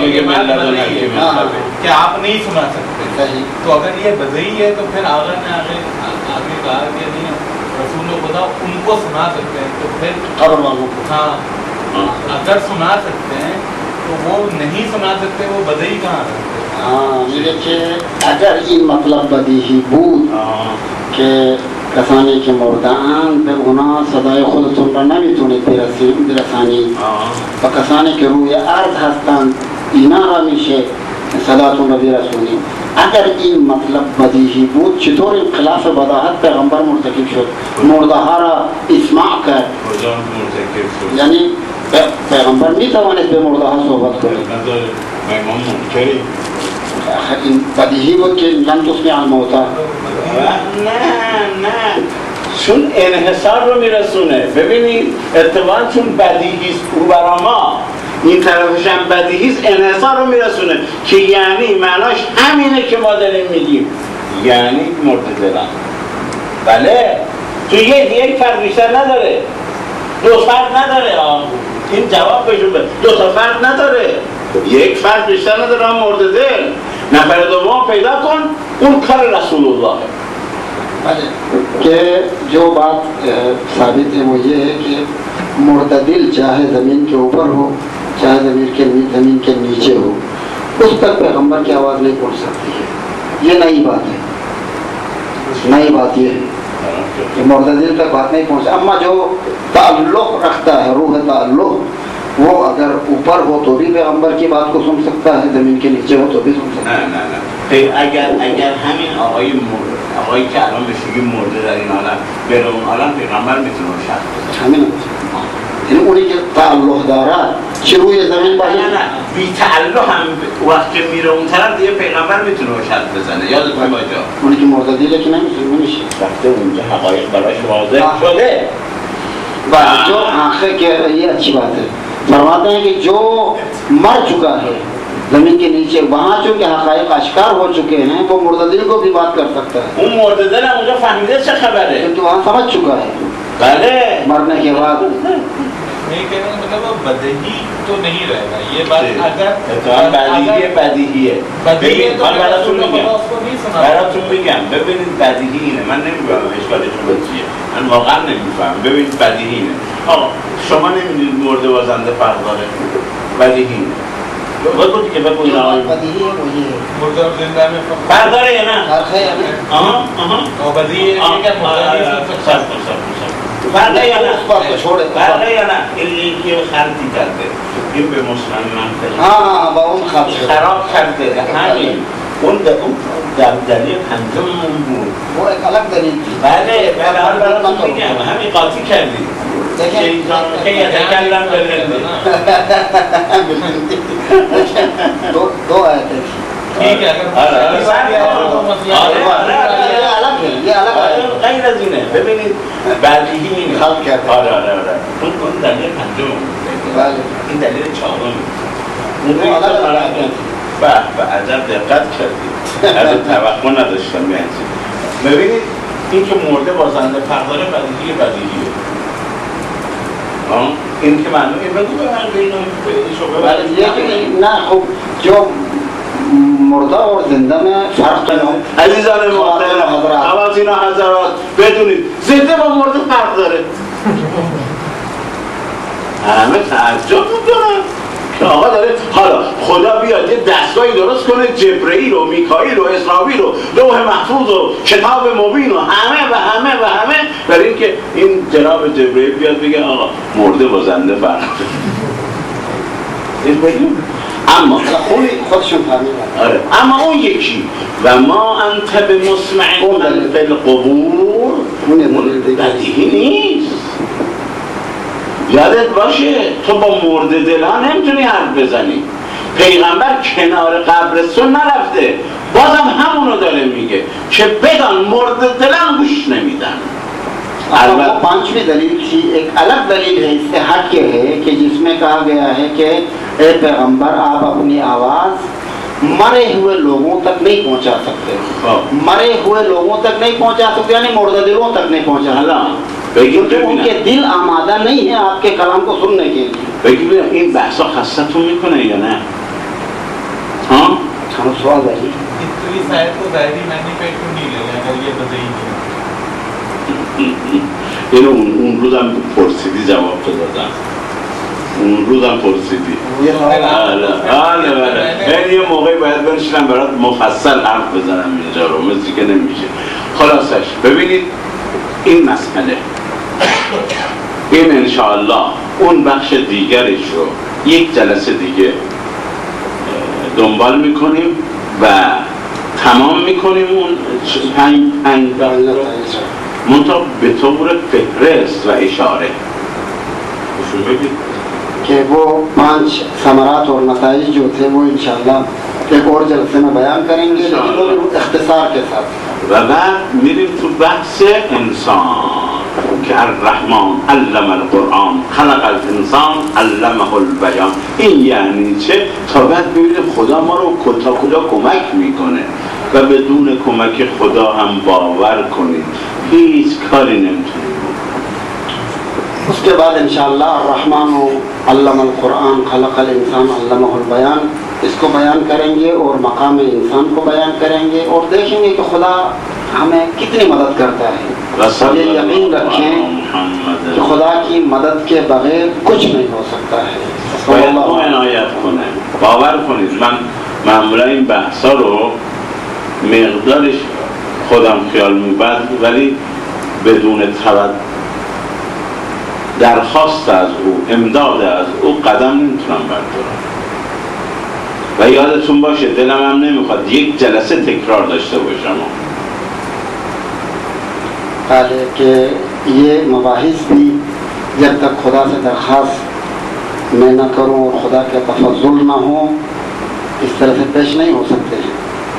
कि आप नहीं सुना सकते. तो अगर ये बदई है तो फिर आगे ने आगे कहा कि नहीं रसूल खुदा उनको सुना सकते हैं. तो फिर हाँ अगर सुना सकते हैं तो वो नहीं सुना सकते, वो बदई कहाँ सकते. हाँ देखिए अगर ये मतलब बदीही بود که کسانی که مرده‌اند به اونا صدای خودتون را نمیتونید برسانید و کسانی که روی ارض هستند اینا را میشه صداتون را برسونید. اگر این مطلب بدیهی بود چطور انقلاف بداهت پیغمبر مرتکب شد؟ مرده ها را اسماع کرد. یعنی پیغمبر میتوانست به مرده ها صحبت کنید. این بدیهی بود که لن تسمع الموتى. نه چون انحصار رو میرسونه. ببینید اتفاقا چون بدیهیست او برا ما این طرفش هم بدیهیست انحصار رو میرسونه که یعنی معناش همینه که ما داریم میگیم، یعنی مرده دلم. بله تو یک فرق بیشتر نداره، 2 فرق نداره. این جواب بهشون بده 2 تا فرق نداره، 1 فرق بیشتر نداره. مرده دل نفر دوم پیدا کن، اون کار رسول الله है. कि जो बात साबित है वो ये है कि मुर्दा दिल चाहे ज़मीन के ऊपर हो चाहे ज़मीन के नीचे हो उस तक पैगंबर की आवाज़ नहीं पहुंच सकती है. ये नई बात है. नई बात ये है कि मुर्दा दिल तक बात नहीं पहुंच. अम्मा जो ताल्लुक़ रखता है रूह ताल्लुक़ ऊपर हो तो भी पैगंबर की बात को सुन सकता है, जमीन के नीचे हो तो भी सुन सकता है. نه اگر همین آقایی که الان بهش میگیم مرده در این عالم بره اون عالم، پیغمبر میتونه شخص بزنه. همین یعنی اونی که تعلق دارد چه روی زمین باشه؟ نه بی تعلق هم وقت که میره اون طرف دیگه پیغمبر میتونه شخص بزنه. یادتون باشه اونی که مرده دیگه که نمیشه وقتی اونجا حقایق براش واضح شده. जो आंखें के ये अच्छी बात है, फरमाते हैं कि जो मर चुका है जमीन के नीचे, वहाँ चूँकि हक़ाइक़ आश्कार हो चुके हैं, वो मुर्ददिल को भी बात कर सकता है. वो मुर्ददिल है, मुझे फहमीदे से खबर है क्योंकि वहाँ समझ चुका है मरने के बाद. नहीं कहने का मतलब वो बदही तो नहीं रहेगा ये बात. अगर بدیهی है براتون میگم ببینید بدیهی اینه. من نمیگم اشکالتون چیه، من واقعا نمیفهم. ببینید بدیهی اینه. شما نمیدونید مرده بازنده فرق داره؟ بدیهی اینه. بگو دیگه، بگو اینا بدیهی है वो ये मुर्दा और जिंदा में فرق داره یا نه؟ فرق है. और बदही है कि मुर्दा भी सुन सकता है. فرقه یا نه؟ فرقه یا نه؟ این که خلطی کرده، این به مسلمان منطقه با اون خراب کرده. همین اون دلیل پنجممون بود. वो एक अलग दलील थी. بله براتون میگم همین قاطی کردی. شیطان که یتکلم بالعلم. दो आयतें थी. ठीक है. ये अलग है. غیر از اینه. ببینید بدیهی اینه. خلق کرده. آره اون دلیل پنجم. بله. این دلیل چهارم. اون الگ به عجب دقت کردید. از توقع نداشتم یه چیز. ببینید این که مرده بازنده فرق داره، بدیهیه. این که معلومه. بگو بله. نه خب جو مرده اور زنده में فرق है. عزیزان محترم، خواتین و حضرات، بدونید زنده با مرده فرق داره. همه تعجب میکنن که آقا داره حالا خدا بیاد یه دستگاهی درست کنه، جبرئیل و میکائیل و اسرافیل و لوح محفوظ و کتاب مبین و همه برای اینکه این جناب جبرئیل بیاد بگه آقا مرده با زنده فرق داره. این بگیم اما اون خودشون فهمیدن. آره اما اون یکی و ما انت بمسمع من فی القبور بدیهی نیست. یادت باشه تو با مرده دلان نمیتونی حرف بزنی. پیغمبر کنار قبرستون نرفته، بازم همونو داره میگه که بدان مرده دلان گوش نمیدن. पांचवी दलील थी, एक अलग दलील है इससे हट के है कि जिसमें कहा गया है कि ए पैगंबर आप अपनी आवाज मरे हुए लोगों तक नहीं पहुंचा सकते. मरे हुए लोगों तक नहीं पहुंचा सकते यानी मुर्दा दिलों तक नहीं पहुंचा. क्योंकि उनके दिल आमादा नहीं है आपके कलाम को सुनने के लिए. بگید این بحثا خستتون میکنه یا نه؟ ها؟ हम सवाल है इतनी शायद तो ज़ाहिरी मैंने पे क्यों नहीं ले अगर ये बताइए. اینو اون روزم پرسیدی جواب تو دادم. اون روزم پرسیدی. بله. یه موقعی باید بنشینم برات مفصل حرف بزنم اینجا رو، مثل که نمیشه. خلاصش ببینید این مسئله این انشاءالله اون بخش دیگرش رو یک جلسه دیگه دنبال میکنیم و تمام میکنیم. اون پنج رو منطقه به طور فهرست و اشاره بشون بگید कि वो 5 ثمرات और नताइज जो थे वो इंशाअल्लाह एक और जलसे में बयान करेंगे, लेकिन वो इख्तिसार के साथ. و بعد میریم تو بحث انسان که الرحمن علم القرآن خلق الانسان علمه البیان. این یعنی چه؟ تا بعد ببینیم خدا ما رو تا کجا کمک میکنه و بدون کمک خدا هم باور کنید هیچ کاری نمیتونیم. उसके बाद इंशाअल्लाह अर्रहमान अल्लम अलकुरान खलक़ल इंसान अल्लमहुल बयान इसको बयान करेंगे और मकाम इंसान को बयान करेंगे और देखेंगे कि खुदा हमें कितनी मदद करता है. ये यकीन रखें कि खुदा की मदद के बगैर कुछ नहीं हो सकता है. باور کنید من معمولا این بحثا رو مقدارش خودم خیال میبرد ولی بدون درخواست از او، امداد از او قدم نمیتونم بردارم. و یادتون باشه دلم هم نمیخواد یک جلسه تکرار داشته باشم. بله که یہ مباحث بھی جب تک خدا سے درخواست میں نہ کروں اور خدا کا تفضل نہ ہو اس طرح سے پیش نہیں ہو سکتے ہیں.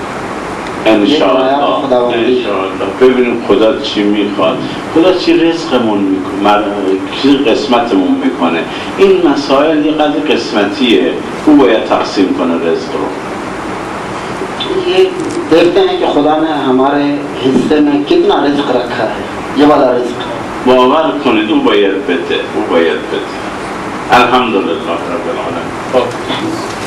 انشاءالله ببینیم خدا چی میخواد، خدا چی رزقمون میکنه، چی قسمتمون میکنه. این مسائل یه قدر قسمتیه، او باید تقسیم کنه رزق رو. یہ دیکھتے ہیں کہ خدا نے ہمارے حصے میں کتنا رزق رکھا ہے، یہ والا رزق باور کنید او باید بده، او باید بده. الحمدلله رب العالمین.